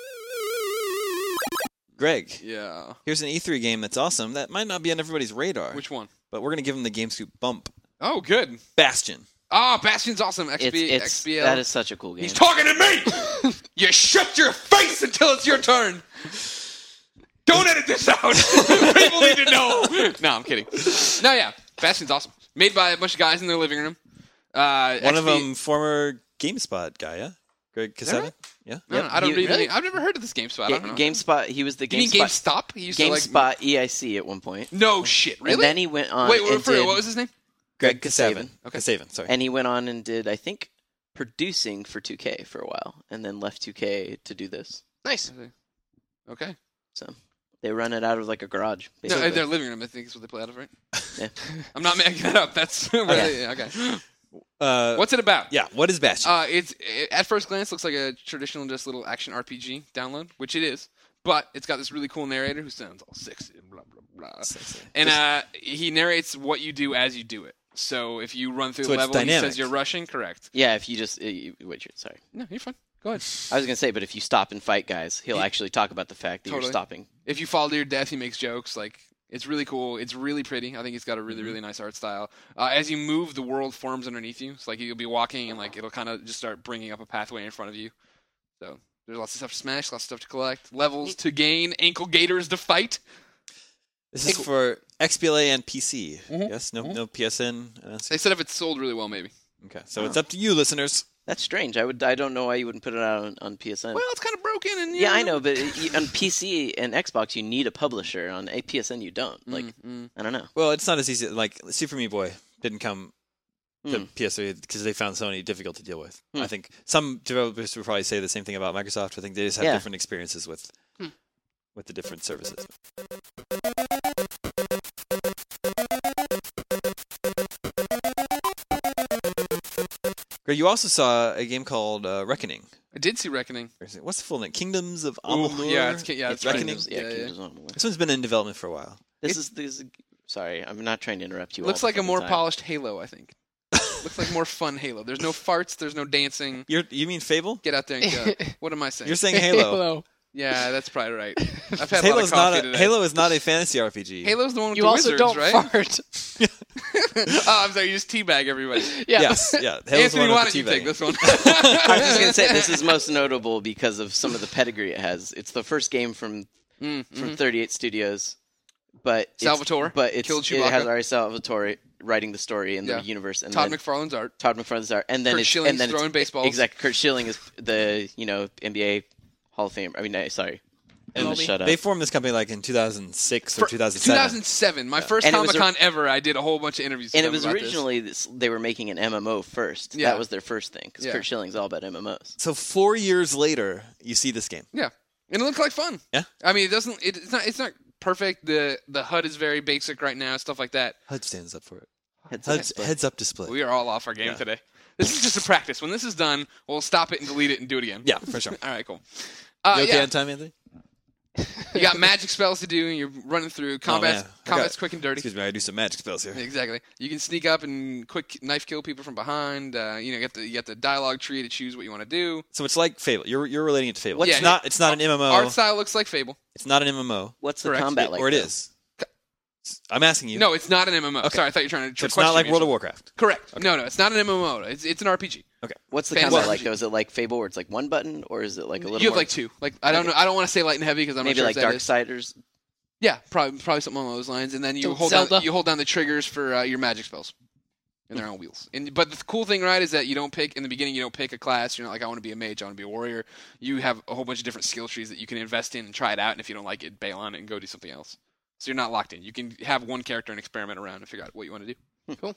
Greg, Yeah. here's an E three game that's awesome. That might not be on everybody's radar, Which one? but we're gonna give them the GameScoop bump. Oh, good. Bastion. Oh, Bastion's awesome. X B, It's, it's X B L. that is such a cool game. He's talking to me! You shut your face until it's your turn! Don't edit this out! People need to know! No, I'm kidding. No, yeah. Bastion's awesome. Made by a bunch of guys in their living room. Uh, One of X B them, former GameSpot guy, yeah. Greg Kasevich. right? Yeah. No, no, I don't You- read really? any. I've never heard of this GameSpot. I Ga- don't know. GameSpot. He was the You mean GameSpot. GameStop? He used to like. GameSpot E I C at one point. No shit, really? And then he went on. Wait, wait, and for real, did, what was his name? Greg Kasavin. Kasavin. Okay. Kasavin, sorry. And he went on and did, I think, producing for two K for a while, and then left two K to do this. nice. Okay. So they run it out of like a garage. No, Basically. their living room, I think is what they play out of, right? Yeah. I'm not making that up. That's where Okay. they, okay. Uh, What's it about? yeah, what is Bastion? Uh, it's it, at first glance looks like a traditional just little action R P G download, which it is. But it's got this really cool narrator who sounds all sexy and blah blah blah. Sexy. And uh, he narrates what you do as you do it. So if you run through So the it's level, he dynamic. says you're rushing. Correct. Yeah, if you just uh, you- wait, you're- sorry. No, you're fine. Go ahead. I was gonna say, but if you stop and fight guys, he'll He- actually talk about the fact that Totally. you're stopping. If you fall to your death, he makes jokes. Like it's really cool. It's really pretty. I think it's got a Mm-hmm. really really nice art style. Uh, as you move, the world forms underneath you. So like you'll be walking and like it'll kind of just start bringing up a pathway in front of you. So there's lots of stuff to smash, lots of stuff to collect, levels to gain, ankle gators to fight. This is for X B L A and P C. Mhm. Yes, no, no P S N. Uh, They said if it's sold really well, maybe. Okay, so it's up to you, listeners. That's strange. I would. I don't know why you wouldn't put it out on, on P S N. Well, it's kind of broken, and you yeah, I know, but it, on P C and Xbox, you need a publisher. On a P S N, you don't. Like, mm. I don't know. Well, it's not as easy. Like Super Meat Boy didn't come to Hmm. P S three because they found Sony difficult to deal with. Hmm. I think some developers would probably say the same thing about Microsoft. I think they just have Yeah. different experiences with Hmm. with the different services. Greg, you also saw a game called uh, Reckoning. I did see Reckoning. What's the full name? Kingdoms of Ooh, Amalur? yeah, it's, yeah, It's it's Reckoning? Kingdoms- Yeah, Yeah, yeah. Kingdoms of Amalur. This one's been in development for a while. This It- is this. Is, sorry, I'm not trying to interrupt you. Looks all like the a more fucking time. polished Halo, I think. Looks like more fun Halo. There's no farts. There's no dancing. You're, you mean Fable? Get out there and go. What am I saying? You're saying Halo. Halo. Yeah, that's probably right. I've had a lot Halo's of coffee not a, today. Halo is not a fantasy R P G. Halo's the one with You the also wizards, don't right? fart. Oh, I'm sorry. You just teabag everybody. Yeah. Yes, yeah. Halo's the Anthony, one why with don't the you take teabag. this one? I was just gonna say this is most notable because of some of the pedigree it has. It's the first game from Mm, from mhm. thirty-eight Studios, but it's- Salvatore but it's, killed it has Chewbacca. Ari Salvatore writing the story in Yeah. the universe, and Todd then McFarlane's art. Todd McFarlane's art, and then Kurt it's Schilling's and then throwing it's, baseballs. Exactly, Kurt Schilling is the you know N B A Hall of Fame. I mean, no, sorry, I'm gonna M L B. shut up. They formed this company like in two thousand six or For- two thousand seven. two thousand seven, my first And it was Comic Con a- ever. I did a whole bunch of interviews. and with it them was about this. originally this, they were making an M M O first. Yeah. That was their first thing because Yeah. Kurt Schilling's all about M M Os. So four years later, you see this game. Yeah, and it looked like fun. Yeah. I mean, it doesn't. It, it's not. It's not perfect. The the H U D is very basic right now. Stuff like that. H U D stands up for it. Heads H U up D, display. heads up display. We are all off our game Yeah. today. This is just a practice. When this is done, we'll stop it and delete it and do it again. Yeah, for sure. All right, cool. Uh, you okay yeah, on time, Anthony? you got magic spells to do, and you're running through combat. Oh, man. I combat's got- quick and dirty. Excuse me, I do some magic spells here. Exactly. You can sneak up and quick knife kill people from behind. Uh, you know, you got the you got the dialogue tree to choose what you want to do. So it's like Fable. You're you're relating it to Fable. What's- It's Yeah. not. It's not an M M O. Art style looks like Fable. It's not an M M O. What's the Correct. combat like? or it though? is. I'm asking you. No, it's not an M M O. Okay. Sorry, I thought you were trying to. So it's question not like me. World of Warcraft. Correct. No, no, it's not an M M O. It's it's an R P G. What's the Fantasy combat R P like G. though? Is it like Fable where it's like one button, or is it like a little? You have more, like two. Like I don't know. I don't want to say light and heavy because I'm maybe not sure like if that is. Darksiders. Yeah, probably probably something along those lines. And then you So hold Zelda. down you hold down the triggers for uh, your magic spells. and they're on wheels. And but the cool thing, right, is that you don't pick in the beginning. You don't pick a class. You're not like I want to be a mage. I want to be a warrior. You have a whole bunch of different skill trees that you can invest in and try it out. And if you don't like it, bail on it and go do something else. So you're not locked in. You can have one character and experiment around and figure out what you want to do. Cool.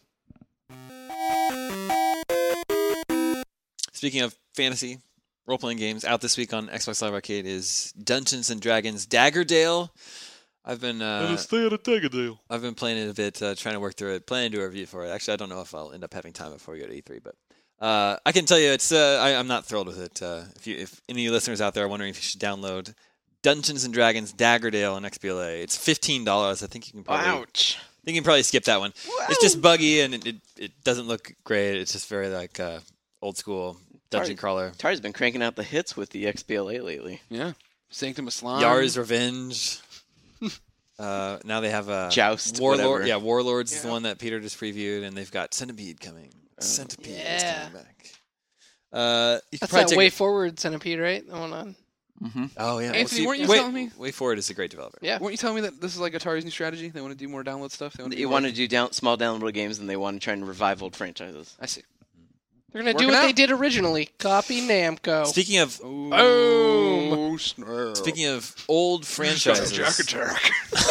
Speaking of fantasy role-playing games, out this week on Xbox Live Arcade is Dungeons and Dragons Daggerdale. I've been uh, stay at a Daggerdale. I've been playing it a bit, uh, trying to work through it, planning to do a review for it. Actually, I don't know if I'll end up having time before we go to E three, but uh, I can tell you, it's uh, I, I'm not thrilled with it. Uh, if you, if any of you listeners out there are wondering if you should download Dungeons and Dragons Daggerdale on X B L A, it's fifteen dollars. I think you can probably. Ouch. I think you can probably skip that one. It's just buggy and it, it, it doesn't look great. It's just very like uh, old school dungeon Tari- crawler. Tari's been cranking out the hits with the X B L A lately. Yeah. Sanctum of Slime. Yar's Revenge. uh, now they have a Joust, Warlord. whatever. Yeah, Warlords is the Yeah. one that Peter just previewed, and they've got Centipede coming. Centipede is Yeah. coming back. Uh, you can That's probably that check Way it- Forward Centipede, right? The one on. Oh yeah, Anthony, weren't you Way, telling me- Way Forward is a great developer. Yeah. Weren't you telling me that this is like Atari's new strategy? They want to do more download stuff. They want to They do want more- to do down, small downloadable games, and they want to try and revive old franchises. I see. They're gonna do Working what out. they did originally. Copy Namco. Speaking of Oh, snap. speaking of old franchises, Jack attack.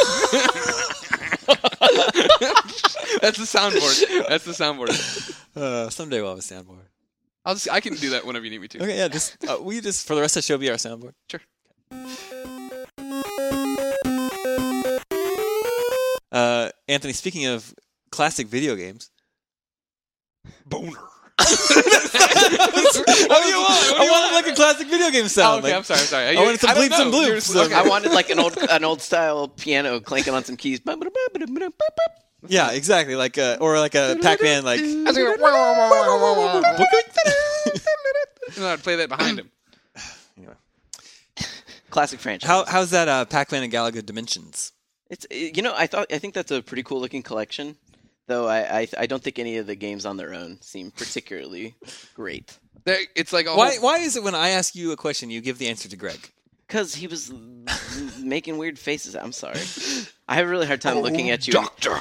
That's the soundboard. That's the soundboard. uh, someday we'll have a soundboard. I'll just, I can do that whenever you need me to. Okay, yeah, just uh, we just for the rest of the show be our soundboard. Sure. Uh, Anthony, speaking of classic video games, Boner. what do you want? I wanted like a classic video game Oh, sound. okay, like- I'm sorry, I'm sorry. I wanted some I don't bleeps and know. You're bloops. just- okay. I wanted like an old an old style piano clanking on some keys. Yeah, exactly. Like uh, or like a Pac-Man. Like I was gonna- No, I'd play that behind him. Classic franchise. how how's that uh, Pac-Man and Galaga Dimensions? It's you know I thought I think that's a pretty cool looking collection, though I I, I don't think any of the games on their own seem particularly great. There, it's like a Why whole- why is it when I ask you a question you give the answer to Greg? Because he was making weird faces. I'm sorry. I have a really hard time looking at you. Doctor.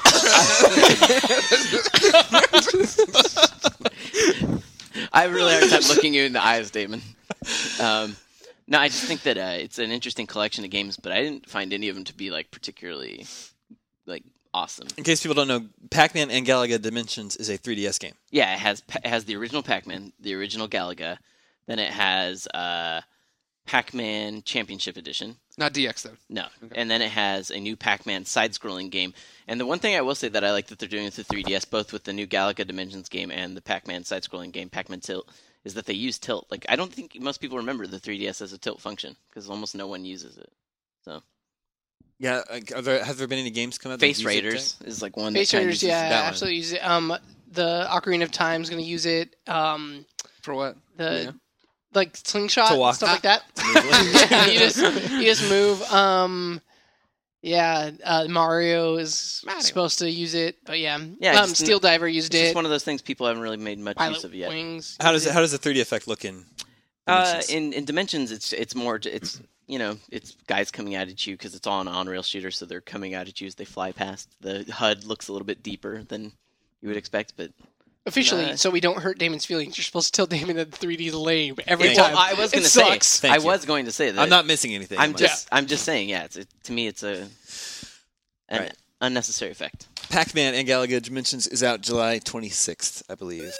I have a really hard time looking you in the eyes, Damon. Um, no, I just think that uh, it's an interesting collection of games, but I didn't find any of them to be like particularly like awesome. In case people don't know, Pac-Man and Galaga Dimensions is a three D S game. Yeah, it has it has the original Pac-Man, the original Galaga, then it has uh, Pac-Man Championship Edition. Not D X though. No. And then it has a new Pac-Man side-scrolling game. And the one thing I will say that I like that they're doing with the three D S, both with the new Galaga Dimensions game and the Pac-Man side-scrolling game, Pac-Man Tilt, is that they use tilt. Like, I don't think most people remember the three D S as a tilt function, because almost no one uses it. So, Yeah, like, are there, have there been any games come out? that Face use it, Raiders is like one Face that kinda Raiders, uses yeah, that one. absolutely use it. Um, the Ocarina of Time is going to use it. Um, For what? the Yeah. like slingshot To walk. stuff like that. yeah, you just you just move. Um, yeah, uh, Mario is Mario. supposed to use it, but yeah, Yeah, um, just- Steel Diver used It's it. just one of those things people haven't really made much use Pilot of yet. Wings. How does used it, how does the three D effect look in? Uh, Dimensions? in, in Dimensions, it's it's more, it's, you know, it's guys coming out at you because it's all an on-rail shooter, so they're coming out at you as they fly past. The H U D looks a little bit deeper than you would expect, but... Officially, Nah. so we don't hurt Damon's feelings. You're supposed to tell Damon that the three D is lame every Thank time. you. Well, I was going it to say, sucks. Thank I you. was going to say that. I'm not missing anything. I'm am I? just, I'm just saying, yeah. It's a, to me, it's a an Right. unnecessary effect. Pac-Man and Galaga Dimensions is out July twenty-sixth, I believe.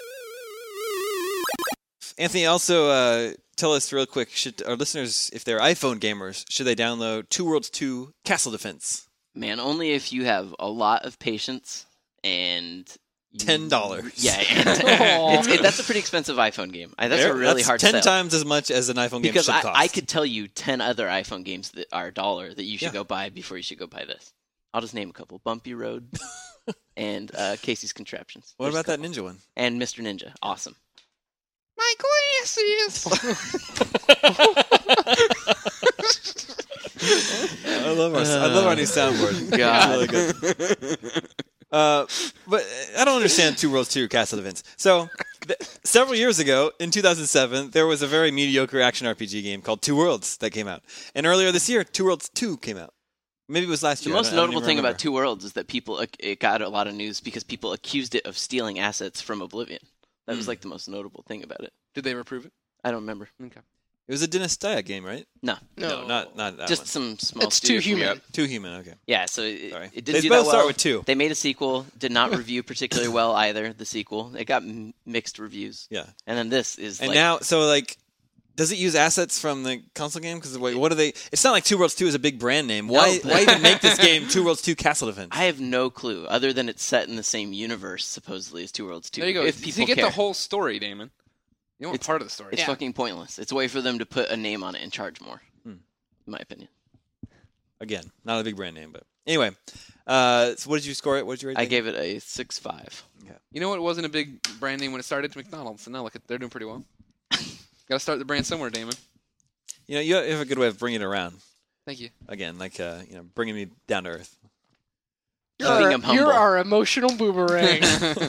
Anthony, also uh, tell us real quick, should our listeners, if they're iPhone gamers, should they download Two Worlds two Castle Defense? Man, only if you have a lot of patience and you- ten dollars. Yeah, and it's, it, that's a pretty expensive iPhone game. I, that's There- a really that's hard ten sell. times as much as an iPhone game Because should I, cost. I could tell you ten other iPhone games that are a dollar that you should Yeah. go buy before you should go buy this. I'll just name a couple: Bumpy Road and uh, Casey's Contraptions. What There's about a that couple. ninja one? And Mister Ninja, awesome. My glasses. I love our I love our new soundboard. God. It's really good. Uh, but I don't understand Two Worlds two Castle Defense. So th- several years ago, in two thousand seven, there was a very mediocre action R P G game called Two Worlds that came out, and earlier this year, Two Worlds two came out. Maybe it was last The year. I most don't- I don't notable even thing remember. about Two Worlds is that people it got a lot of news because people accused it of stealing assets from Oblivion. That was Hmm. like the most notable thing about it. Did they ever prove it? I don't remember. Okay. It was a Dynastia game, right? No, No, not not that just one. some small. It's too studio from human. Europe. Too human. Okay. Yeah, so it, Sorry. it They didn't do both that start well. with two. They made a sequel, did not review particularly well either. The sequel, it got m- mixed reviews. Yeah. And then this is And like, now, so like, does it use assets from the console game? Because wait, what do they? It's not like Two Worlds Two is a big brand name. Why? No. why even make this game Two Worlds Two Castle Defense? I have no clue other than it's set in the same universe supposedly as Two Worlds Two. There you go. If you people get care. the whole story, Damon. You want It's- part of the story. It's Yeah. fucking pointless. It's a way for them to put a name on it and charge more. Hmm. In my opinion. Again, not a big brand name, but anyway. Uh, so what did you score it? What did you rate? I it? gave it a six five. You know what wasn't a big brand name when it started? McDonald's. And now look, at, they're doing pretty well. Got to start the brand somewhere, Damon. You know, you have a good way of bringing it around. Thank you. Again, like uh, you know, bringing me down to earth. You're, Keeping our, him humble. you're our emotional boomerang.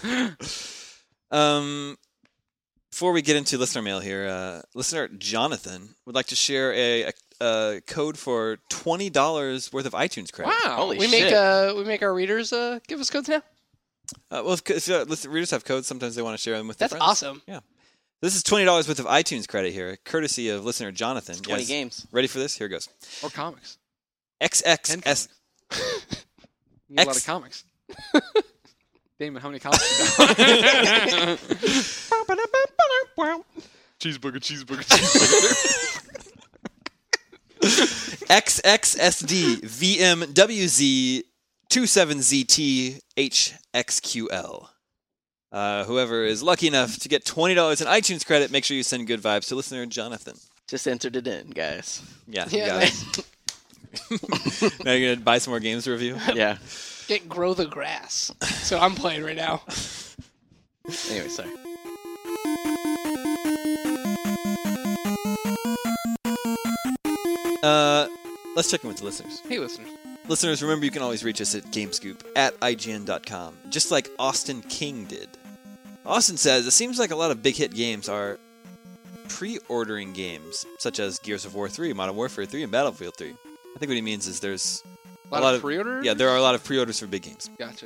Um, before we get into listener mail here, uh, listener Jonathan would like to share a, a, a code for twenty dollars worth of iTunes credit. Wow. Holy we shit. make uh we make our readers uh give us codes now. Uh, well, if, if uh, listen, readers have codes, sometimes they want to share them with That's their friends. awesome. Yeah. This is twenty dollars worth of iTunes credit here, courtesy of listener Jonathan. You twenty guys games. Ready for this? Here it goes. Or comics. X X Ten S. comics. You need a lot X- of comics. Damon, how many comics you got? cheeseburger, cheeseburger, cheeseburger. X X S D V M W Z twenty-seven Z T H X Q L. Uh, whoever is lucky enough to get twenty dollars in iTunes credit, make sure you send good vibes to listener Jonathan. Just entered it in, guys. Yeah, you Yeah, got it. Now you're going to buy some more games to review? Yeah. Get Grow the Grass. So I'm playing right now. Anyway, sorry. Uh, let's check in with the listeners. Hey, listeners. Listeners, remember you can always reach us at GameScoop at I G N dot com, just like Austin King did. Austin says, it seems like a lot of big hit games are pre-ordering games, such as Gears of War three, Modern Warfare three, and Battlefield three. I think what he means is there's A lot, of pre-orders? Yeah, there are a lot of pre-orders for big games. Gotcha.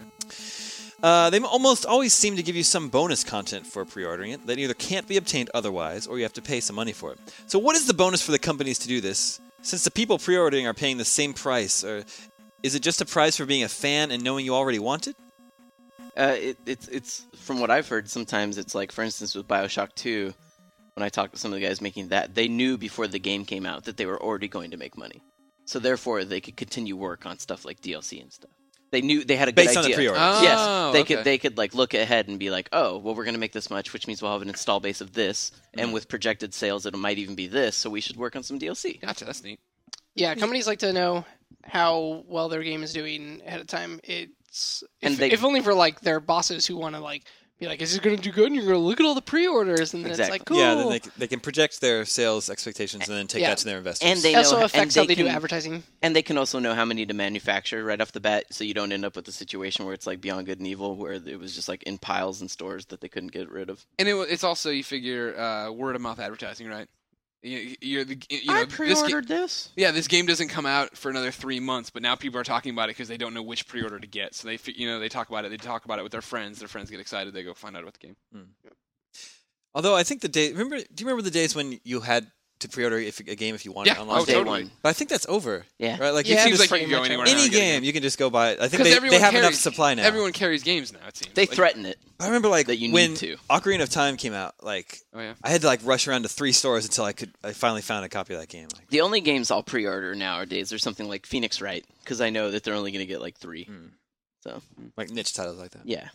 Uh, they almost always seem to give you some bonus content for pre-ordering it that either can't be obtained otherwise, or you have to pay some money for it. So what is the bonus for the companies to do this? Since the people pre-ordering are paying the same price, or is it just a prize for being a fan and knowing you already want it? Uh, it, it's it's from what I've heard. Sometimes it's like, for instance, with Bioshock two. When I talked to some of the guys making that, they knew before the game came out that they were already going to make money, so therefore they could continue work on stuff like D L C and stuff. They knew they had a good Based on the idea. pre-orders. Oh, Yes, they okay. could they could like look ahead and be like, oh, well, we're going to make this much, which means we'll have an install base of this, Mm-hmm. and with projected sales, it might even be this. So we should work on some D L C. Gotcha, that's neat. Yeah, companies like to know how well their game is doing ahead of time. It's if, And they- if only for like their bosses who want to like be like, is it going to do good? And you're going to look at all the pre-orders, and then Exactly. it's like, cool. Yeah, then they, c- they can project their sales expectations and then take Yeah. that to their investors. And they It also know, affects and how they can, do advertising. And they can also know how many to manufacture right off the bat, so you don't end up with a situation where it's like Beyond Good and Evil, where it was just like in piles in stores that they couldn't get rid of. And it, it's also, you figure, uh, word of mouth advertising, right? You, you're the, you know, I this ga- pre-ordered this. Yeah, this game doesn't come out for another three months, but now people are talking about it because they don't know which pre-order to get. So they, fi- you know, they talk about it. They talk about it with their friends. Their friends get excited. They go find out about the game. Although I think the day, remember, do you remember the days when you had to pre-order if, a game if you wanted Yeah, it online? oh, Day totally. one. But I think that's over. Yeah. Right? Like Yeah, you It can seems just, like you can go pretty anywhere much now any and get a game you can just go buy it. I think Because they, everyone they have carries, enough supply now. Everyone carries games now, it seems. They Like- threaten it. I remember like that you when need to. Ocarina of Time came out, like Oh, yeah. I had to like rush around to three stores until I could I finally found a copy of that game. Like, The only games I'll pre-order nowadays are something like Phoenix Wright, because I know that they're only going to get like three. So like niche titles like that. yeah,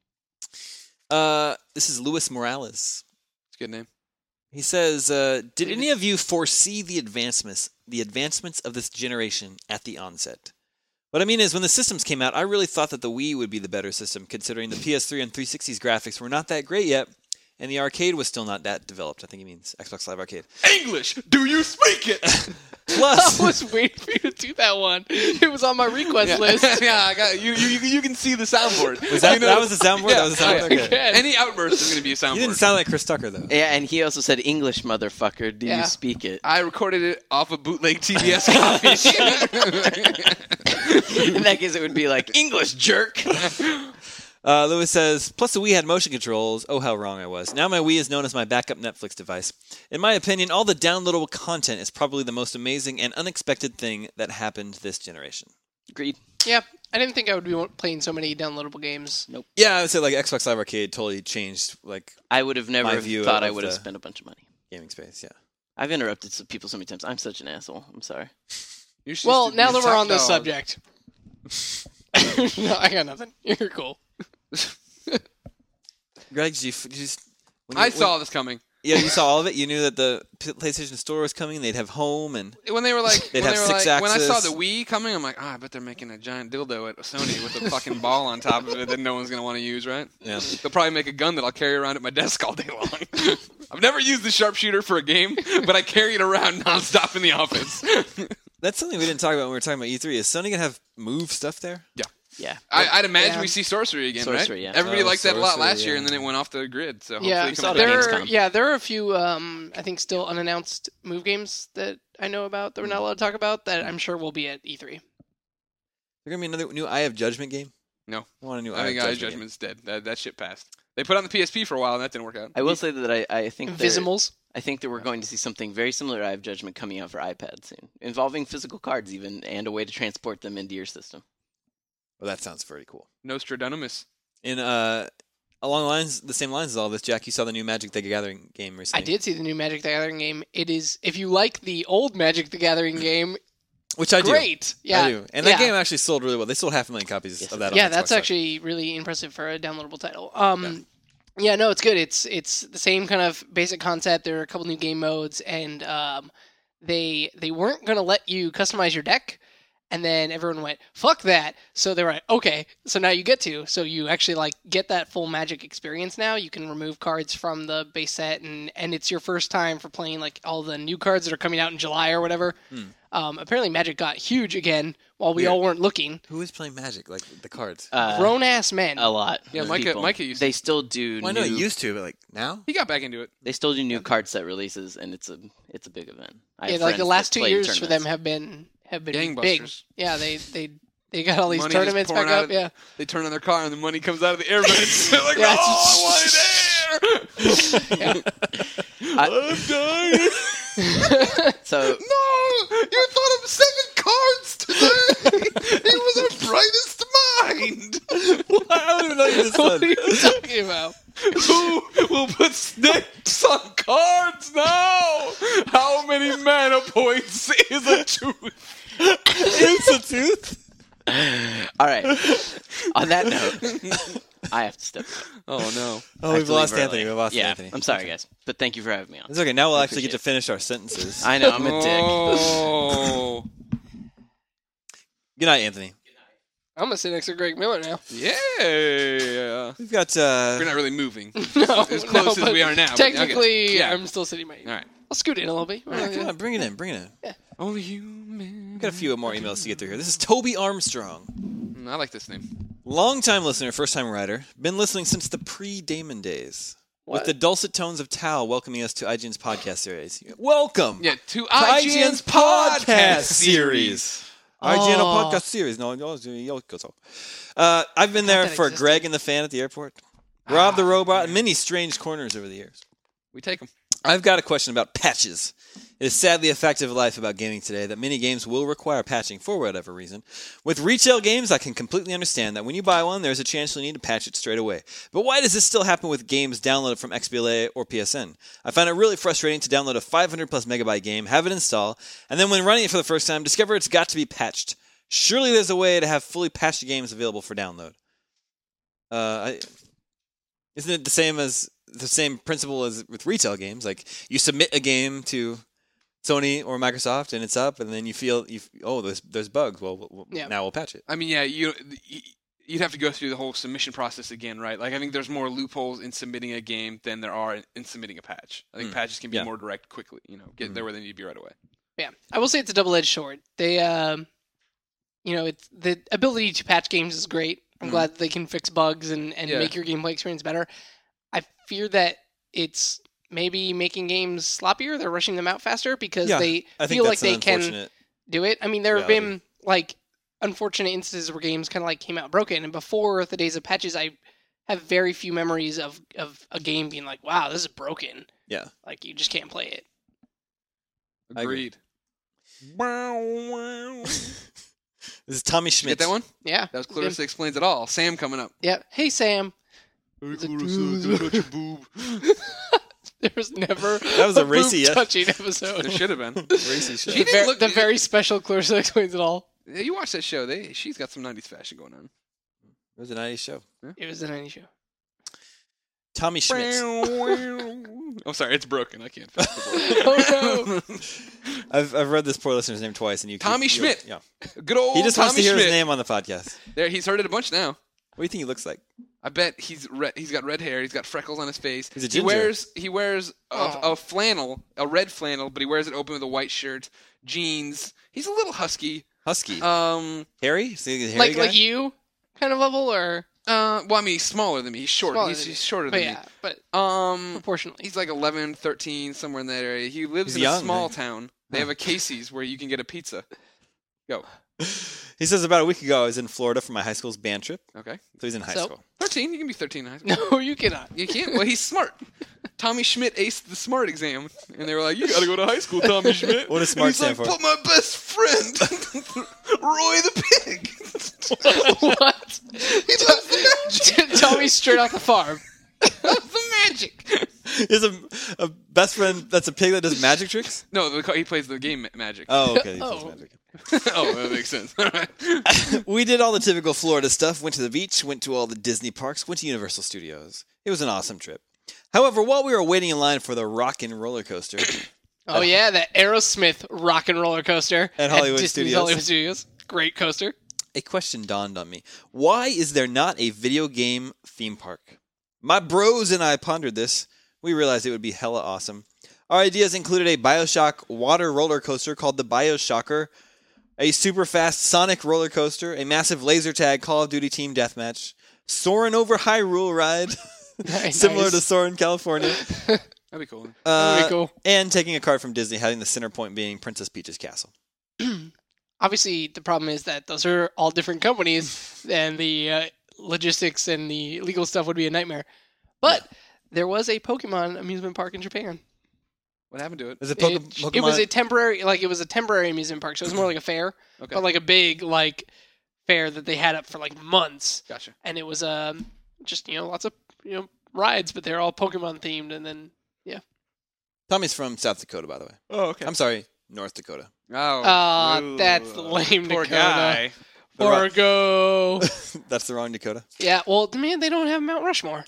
Uh, this is Luis Morales. It's a good name. He says, uh, "Did any of you foresee the advancements, the advancements of this generation at the onset? What I mean is, when the systems came out, I really thought that the Wii would be the better system, considering the P S three and three sixty's graphics were not that great yet, and the arcade was still not that developed. I think he means Xbox Live Arcade. English, do you speak it? Plus, I was waiting for you to do that one. It was on my request list. yeah, I got you, you. You can see the soundboard. was that You know- that was the soundboard? Yeah, that was the soundboard. oh, yeah. Okay. Any outburst is going to be a soundboard. You didn't sound like Chris Tucker though. yeah, and he also said, "English, motherfucker, do Yeah. you speak it?" I recorded it off a bootleg T B S copy. In that case, it would be like English jerk. Uh, Lewis says, plus the Wii had motion controls. Oh, how wrong I was. Now my Wii is known as my backup Netflix device. In my opinion, all the downloadable content is probably the most amazing and unexpected thing that happened this generation. Agreed. Yeah, I didn't think I would be playing so many downloadable games. Nope. Yeah, I would say like Xbox Live Arcade totally changed like I would have never My view thought I of would have the- spent a bunch of money. gaming space. Yeah. I've interrupted some people so many times. I'm such an asshole. I'm sorry. You're just Well, a- now you're that we're top on this dog. subject. No, I got nothing. You're cool. Greg, did you, did you just, when I you, saw when, this coming. yeah, you saw all of it. You knew that the P- PlayStation Store was coming. They'd have home and When they were like, They'd when, have they were six like when I saw axis. the Wii coming, I'm like, ah, I bet they're making a giant dildo at Sony with a fucking ball on top of it that no one's gonna want to use, right? yeah. They'll probably make a gun that I'll carry around at my desk all day long. I've never used the sharpshooter for a game, but I carry it around nonstop in the office. That's something we didn't talk about when we were talking about E three. Is Sony gonna have Move stuff there? Yeah. I, I'd imagine Yeah. we see sorcery again, Sorcery, right? yeah. Everybody Oh, liked that a lot sorcery, last year, yeah. and then it went off the grid. So Yeah, hopefully it saw comes that back. there. Gamescom. Yeah, there are a few. Um, I think still unannounced move games that I know about that we're not allowed to talk about that I'm sure will be at E three. There gonna be another new Eye of Judgment game? No. I want a new I Eye think of Eye Judgment. of Judgment's dead. That, that shit passed. They put it on the P S P for a while, and that didn't work out. I will say that I, I think there- Visimals. I think that we're going to see something very similar to Eye of Judgment coming out for iPad soon, involving physical cards even, and a way to transport them into your system. Well, that sounds very cool. Nostradamus. In uh, along the lines, the same lines as all this, Jack, you saw the new Magic the Gathering game recently. I did see the new Magic the Gathering game. It is, if you like the old Magic the Gathering game, Which I do. great. Yeah, I do. And that yeah. game actually sold really well. They sold half a million copies Yes, of it that. did. on Yeah, Xbox that's Live. actually really impressive for a downloadable title. Um, yeah. no, it's good. It's it's the same kind of basic concept. There are a couple new game modes, and um, they they weren't gonna let you customize your deck, and then everyone went fuck that. So they were like, okay, so now you get to. So you actually like get that full Magic experience now. You can remove cards from the base set, and and it's your first time for playing like all the new cards that are coming out in July or whatever. Hmm. Um, apparently, Magic got huge again while we Weird. all weren't looking. Who is playing Magic? Like the cards? Uh, Grown ass men. a lot. Yeah, of Micah- people. Micah used They to- still do. well, I new, know it used to, but like now? He got back into it. They still do new card set releases, and it's a it's a big event. I Yeah, have like the friends last that two play years for them tournaments. have been have been Gangbusters. big. Yeah, they they they got all these Money just tournaments pouring back out up. of- Yeah, They turn on their car, and the money comes out of the air vents. They're like, Yeah, oh, it's- I want it there. I'm dying. So No! You thought of seven cards today! He was our brightest mind! I don't even know you just what are said. you talking about? Who will put snakes on cards now? How many mana points is a tooth? It's a tooth? all right. On that note, I have to step out. Oh, no. Oh, I have we've to leave lost early. Anthony. We've lost yeah, Anthony. I'm sorry, guys, but thank you for having me on. It's okay. Now we'll actually get to appreciate finish our sentences. I know I'm a dick. Oh. Good night, Anthony. I'm gonna sit next to Greg Miller now. Yeah. We've got. uh We're not really moving. No, As no, close as but we are now, but okay. Technically, Yeah. I'm still sitting by you. All right. I'll scoot in a little bit. yeah, come on, bring it in. Bring it in. Only human. We've got a few more emails to get through here. This is Toby Armstrong. Mm, I like this name. Long-time listener, first-time writer. Been listening since the pre-Damon days. With What? the dulcet tones of Tal welcoming us to I G N's podcast series. Welcome Yeah, to to I G N's podcast series. I G N Oh. podcast series. No, no, yo, goes off. Uh, I've been there that for existed. Greg and the fan at the airport, Rob the robot, and many strange corners over the years. We take them. I've got a question about patches. It is sadly a fact of life about gaming today that many games will require patching for whatever reason. With retail games, I can completely understand that when you buy one, there's a chance you'll need to patch it straight away. But why does this still happen with games downloaded from X B L A or P S N? I find it really frustrating to download a five hundred plus megabyte game, have it install, and then when running it for the first time, discover it's got to be patched. Surely there's a way to have fully patched games available for download. Uh, I, isn't it the same as the same principle as with retail games? Like you submit a game to Sony or Microsoft and it's up, and then you feel you oh there's there's bugs. Well, we'll Yeah. now we'll patch it. I mean, yeah, you you'd have to go through the whole submission process again, right? Like, I think there's more loopholes in submitting a game than there are in, in submitting a patch. I think Mm. patches can be Yeah. more direct, quickly. You know, get Mhm. there where they need to be right away. Yeah, I will say it's a double-edged sword. They, um, you know, it's the ability to patch games is great. I'm Mhm. glad that they can fix bugs and, and Yeah. make your gameplay experience better. I fear that it's maybe making games sloppier. They're rushing them out faster because Yeah, they I think feel like that's an they can unfortunate. do it. I mean, there have reality. been like unfortunate instances where games kind of like came out broken. And before the days of patches, I have very few memories of, of a game being like, wow, this is broken. Yeah. Like, you just can't play it. I agree. Agreed. Wow. This is Tommy Get Schmidt. that one? Yeah. That was Clarissa Explains It All. Sam coming up. Yeah. Hey, Sam. Hey, Clarissa, touch your boob. There was never That was a racy, boob yeah. touching episode. There should have been. Racy shit. She The, didn't ver- look- the very special Clarissa Explains It All. Yeah, you watch that show. They She's got some nineties fashion going on. It was a nineties show. It was a nineties show. Tommy Schmidt. Oh, sorry. It's broken. I can't fix the Oh, no. I've I've read this poor listener's name twice, and you. keep- Tommy you- Schmidt. Yeah. Good old He just Tommy wants to hear Schmidt. his name on the podcast. There, he's heard it a bunch now. What do you think he looks like? I bet he's red. He's got red hair. He's got freckles on his face. He's a he ginger. wears he wears a, Oh. a flannel, a red flannel, but he wears it open with a white shirt, jeans. He's a little husky. Husky. Um, Harry? So he's a hairy Like, guy? like you kind of level, or? uh, well, I mean, he's smaller than me. He's short. Smaller He's, than he's you. shorter But than yeah, but me. Um, proportionally. he's like eleven, thirteen, somewhere in that area. He lives He's in young, a small man. town. They have a Casey's where you can get a pizza. Go. He says about a week ago I was in Florida for my high school's band trip. Okay. So he's in high So? school. thirteen. You can be thirteen in high school. No, you cannot. You can't. Well, he's smart. Tommy Schmidt aced the SMART exam, and they were like, "You got to go to high school, Tommy Schmidt." What does And SMART he's stand like, for? But my best friend, Roy the pig. What? He loves the magic. Tell me straight off the farm. He loves the magic. He's a, a best friend that's a pig that does magic tricks? No, the- he plays the game Ma- Magic. Oh, okay. He plays Oh. magic. oh, that makes sense. All right. We did all the typical Florida stuff, went to the beach, went to all the Disney parks, went to Universal Studios. It was an awesome trip. However, while we were waiting in line for the Rockin' Roller Coaster, Oh yeah, that Aerosmith rock and roller coaster At Hollywood Disney's Studios. Hollywood Studios. Great coaster. a question dawned on me. Why is there not a video game theme park? My bros and I pondered this. We realized it would be hella awesome. Our ideas included a Bioshock water roller coaster called the Bioshocker, a super fast Sonic roller coaster, a massive laser tag Call of Duty Team Deathmatch, Soarin' over Hyrule ride, Nice. similar to Soarin' California, That'd be cool. uh, That'd be cool. and taking a card from Disney, having the center point being Princess Peach's castle. Obviously, the problem is that those are all different companies, and the uh, logistics and the legal stuff would be a nightmare. But there was a Pokemon amusement park in Japan. What happened to it? Is it Poke- It, Pokemon? it was a temporary, like it was a temporary amusement park, so it was more like a fair, Okay. but like a big like fair that they had up for like months, Gotcha. and it was um just you know lots of you know rides, but they're all Pokemon themed, and then Tommy's from South Dakota, by the way. Oh, okay. I'm sorry, North Dakota. Oh, Ah, ooh, that's the lame poor Dakota. guy. The ro- Fargo. That's the wrong Dakota. Yeah, well, man, they don't have Mount Rushmore.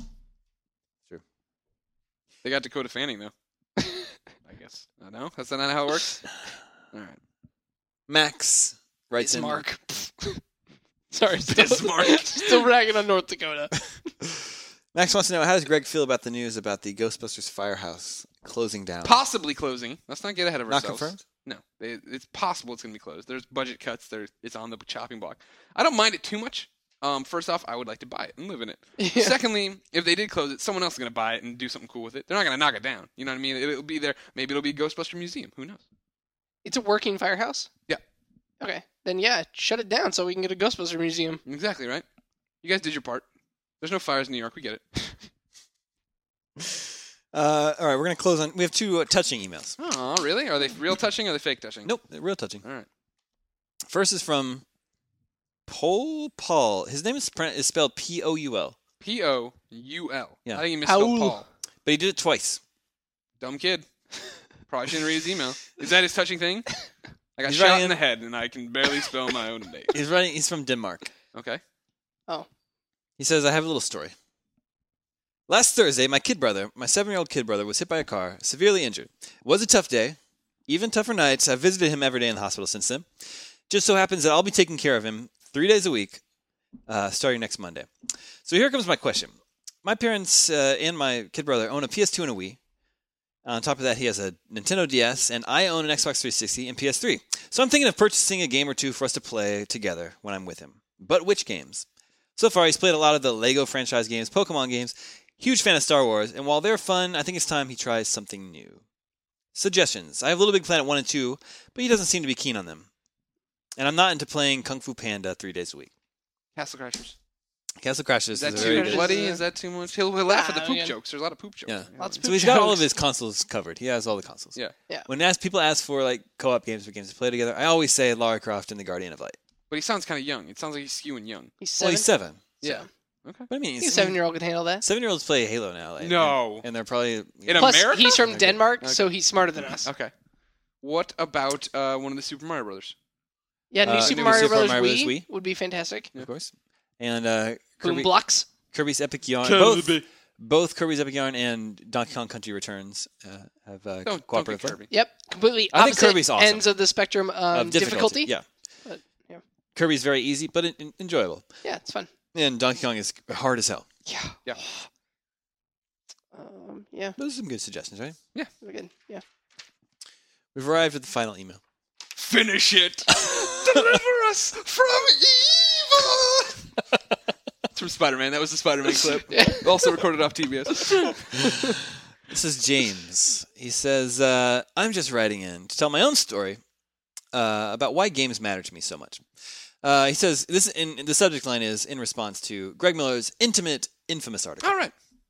They got Dakota Fanning though. I guess. I know. That's not how it works. All right. Max writes in. Bismarck. Sorry, still, Bismarck. still ragging on North Dakota. Max wants to know, how does Greg feel about the news about the Ghostbusters Firehouse closing down? Possibly closing. Let's not get ahead of Not ourselves. confirmed? No, they, it's possible it's going to be closed. There's budget cuts. There, it's on the chopping block. I don't mind it too much. Um, first off, I would like to buy it and live in it. Yeah. Secondly, if they did close it, someone else is going to buy it and do something cool with it. They're not going to knock it down. You know what I mean? It, it'll be there. Maybe it'll be a Ghostbuster museum. Who knows? It's a working firehouse? Yeah. Okay, then yeah, shut it down so we can get a Ghostbuster museum. Exactly right. You guys did your part. There's no fires in New York. We get it. Uh, all right, we're going to close on. We have two uh, touching emails. Oh, really? Are they real touching or are they fake touching? Nope, they're real touching. All right. First is from Paul Paul. His name is, pron- is spelled P O U L, P O U L. Yeah. I think you misspelled Paul. Paul. but he did it twice. Dumb kid. Probably shouldn't read his email. Is that his touching thing? I got He's shot writing- in the head and I can barely spell my own name. He's writing. He's from Denmark. Okay. Oh. He says, I have a little story. Last Thursday, my kid brother, my seven-year-old kid brother, was hit by a car, severely injured. It was a tough day. Even tougher nights. I've visited him every day in the hospital since then. Just so happens that I'll be taking care of him three days a week, uh, starting next Monday. So here comes my question. My parents uh, and my kid brother own a P S two and a Wii. On top of that, he has a Nintendo D S, and I own an Xbox three sixty and P S three. So I'm thinking of purchasing a game or two for us to play together when I'm with him. But which games? So far, he's played a lot of the Lego franchise games, Pokemon games. Huge fan of Star Wars, and while they're fun, I think it's time he tries something new. Suggestions. I have Little Big Planet one and two, but he doesn't seem to be keen on them. And I'm not into playing Kung Fu Panda three days a week. Castle Crashers. Castle Crashers Is that is very too good. bloody? Is that too much? He'll, he'll laugh at the Ah, poop yeah. jokes. There's a lot of poop jokes. Yeah. Lots of So poop he's got all jokes. of his consoles covered. He has all the consoles. Yeah. Yeah. When ask, people ask for like co-op games or games to play together, I always say Lara Croft and the Guardian of Light. But he sounds kind of young. It sounds like he's skewing young. He's Well, seven. he's seven. Yeah. But I mean, I think a he's, seven-year-old can handle that. seven-year-olds play Halo now. Like, No. and, and they're probably In Plus, America? he's from Okay. Denmark, Okay. so he's smarter than us. Okay. What about uh, one of the Super Mario Brothers? Yeah, new Uh, Super new Mario Super Bros. Mario Bros. Wii, Wii. would be fantastic. of course, and uh, Boom Kirby, blocks. Kirby's Epic Yarn. Both, both Kirby's Epic Yarn and Donkey Kong Country Returns uh, have uh, Don't, don't cooperative get play. Kirby. Yep, completely I think opposite Kirby's awesome. ends of the spectrum um, Of difficulty. difficulty. Yeah. But, yeah. Kirby's very easy, but en- enjoyable. Yeah, it's fun. And Donkey Kong is hard as hell. Yeah. Yeah. Um, yeah, Those are some good suggestions, right? we're good. Yeah. We've arrived at the final email. Finish it. Deliver us from evil. It's from Spider-Man. That was the Spider-Man clip. Also recorded off T B S. This is James. He says, uh, I'm just writing in to tell my own story uh, about why games matter to me so much. Uh, he says, this in, the subject line is in response to Greg Miller's intimate, infamous article. All right.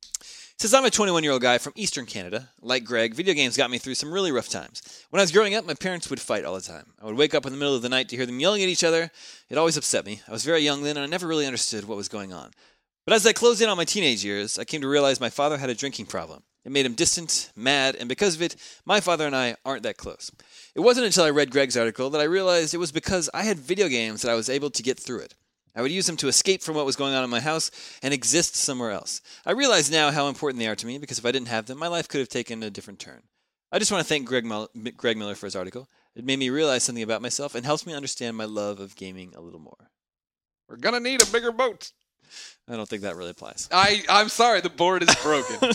He says, I'm a twenty-one-year-old guy from Eastern Canada. Like Greg, video games got me through some really rough times. When I was growing up, my parents would fight all the time. I would wake up in the middle of the night to hear them yelling at each other. It always upset me. I was very young then, and I never really understood what was going on. But as I closed in on my teenage years, I came to realize my father had a drinking problem. It made him distant, mad, and because of it, my father and I aren't that close. It wasn't until I read Greg's article that I realized it was because I had video games that I was able to get through it. I would use them to escape from what was going on in my house and exist somewhere else. I realize now how important they are to me because if I didn't have them, my life could have taken a different turn. I just want to thank Greg, Mil- Greg Miller for his article. It made me realize something about myself and helps me understand my love of gaming a little more. We're going to need a bigger boat. I don't think that really applies. I, I'm sorry. The board is broken.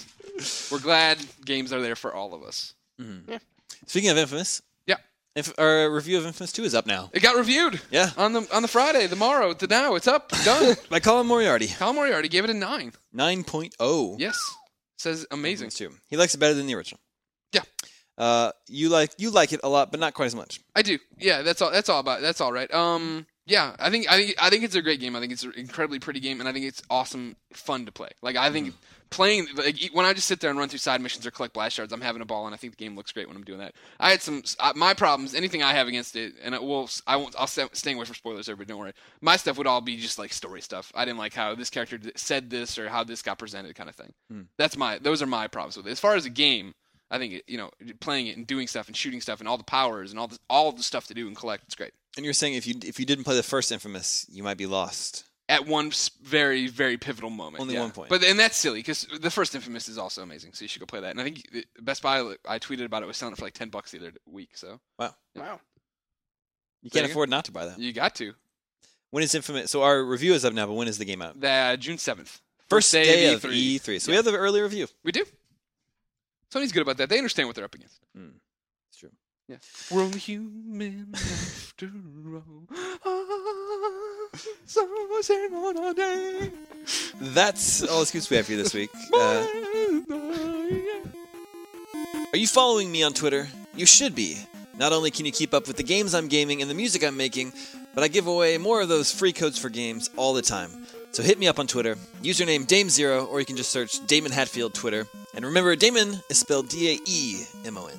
We're glad games are there for all of us. Speaking of Infamous, Yeah. Inf- our review of Infamous two is up now. It got reviewed. Yeah. On the on the Friday, the morrow, to now. It's up. Done. By Colin Moriarty, Colin Moriarty gave it a nine. nine point oh. Yes. Says amazing. Infamous two. He likes it better than the original. Yeah. Uh, you like you like it a lot, but not quite as much. I do. Yeah, that's all. That's all about. That's all right. Um, yeah, I think I think I think it's a great game. I think it's an incredibly pretty game, and I think it's awesome, fun to play. Like I think playing like when I just sit there and run through side missions or collect blast shards, I'm having a ball, and I think the game looks great when I'm doing that. I had some uh, my problems. Anything I have against it, and it will I won't. I'll stay, staying away from spoilers, everybody. Don't worry. My stuff would all be just like story stuff. I didn't like how this character d- said this or how this got presented, kind of thing. That's my. Those are my problems with it. As far as a game. I think it, you know, playing it and doing stuff and shooting stuff and all the powers and all the all the stuff to do and collect. It's great. And you're saying if you if you didn't play the first Infamous, you might be lost. At one s- very very pivotal moment. Only yeah. one point. But and that's silly because the first Infamous is also amazing. So you should go play that. And I think it- Best Buy, I tweeted about it, was selling it for like ten bucks the other week. So Wow. Wow. You Say can't again? afford not to buy that. you got to. When is Infamous? So our review is up now, but when is the game out? The uh, June seventh. First day of E E three. So we Yeah. have the early review. We do. Sony's good about that. They understand what they're up against. It's true. Yeah. We're only human after all. Ah, so sing on a day. That's all the scoops we have for you this week. Uh, are you following me on Twitter? You should be. Not only can you keep up with the games I'm gaming and the music I'm making, but I give away more of those free codes for games all the time. So hit me up on Twitter, username Dame Zero, or you can just search Damon Hatfield Twitter. And remember, Damon is spelled D A E M O N.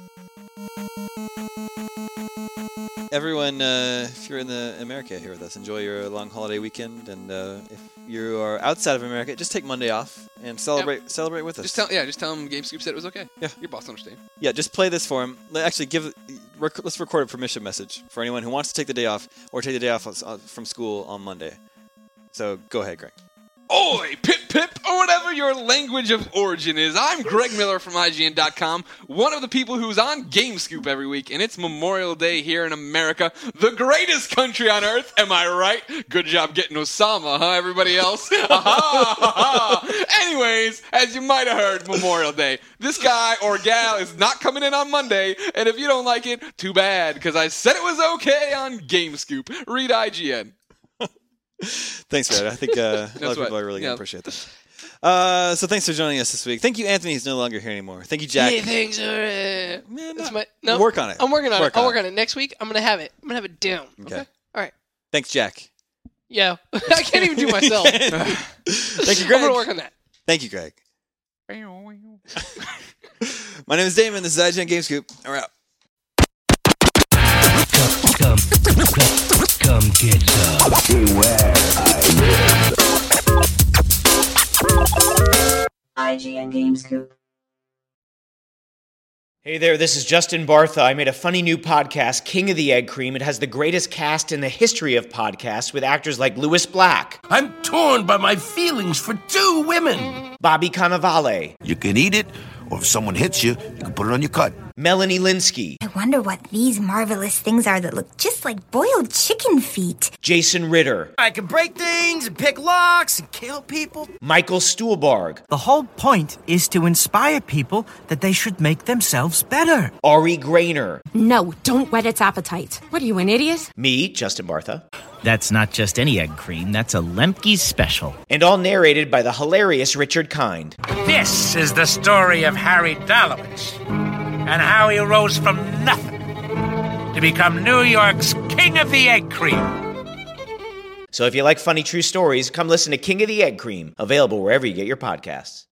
Everyone, uh, if you're in the America here with us, enjoy your long holiday weekend. And uh, if you are outside of America, just take Monday off and celebrate celebrate with us. Just tell, yeah, just tell them Game Scoop said it was okay. Yeah. Your boss understand. Yeah, just play this for him. Let- Actually, give rec- let's record a permission message for anyone who wants to take the day off or take the day off uh, from school on Monday. So go ahead, Greg. Oi, pip pip, or whatever your language of origin is. I'm Greg Miller from I G N dot com, one of the people who's on Game Scoop every week, and it's Memorial Day here in America, the greatest country on earth. Am I right? Good job getting Osama, huh, everybody else? Ha ha! Anyways, as you might have heard, Memorial Day. This guy or gal is not coming in on Monday, and if you don't like it, too bad, because I said it was okay on Game Scoop. Read I G N. Thanks, Greg. I think uh, a lot of what- people are really going to yeah. appreciate that. Uh, so thanks for joining us this week. Thank you, Anthony. He's no longer here anymore. Thank you, Jack. Hey, thanks. Uh, Man, that's no. my, no, Work on it. I'm working on Work it. I'll on work on it. Next week, I'm going to have it. I'm going to have it down. Okay. Okay. All right. Thanks, Jack. Yeah. I can't even do myself. Thank you, I'm Greg. going to work on that. Thank you, Greg. My name is Damon. This is I G N Game Scoop. And we're out. Come, come, come, come get some. Beware, I G N Game Scoop. Hey there, this is Justin Bartha. I made a funny new podcast, King of the Egg Cream. It has the greatest cast in the history of podcasts with actors like Louis Black, I'm torn by my feelings for two women. Bobby Cannavale, You can eat it, or if someone hits you, you can put it on your cut. Melanie Linsky, I wonder what these marvelous things are that look just like boiled chicken feet. Jason Ritter, I can break things and pick locks and kill people. Michael Stuhlbarg, The whole point is to inspire people that they should make themselves better. Ari Grainer, No, don't whet its appetite. What are you, an idiot? me, Justin Bartha, That's not just any egg cream, that's a Lemke's special. and all narrated by the hilarious Richard Kind. This is the story of Harry Dalowitz and how he rose from nothing to become New York's King of the Egg Cream. So if you like funny true stories, come listen to King of the Egg Cream, available wherever you get your podcasts.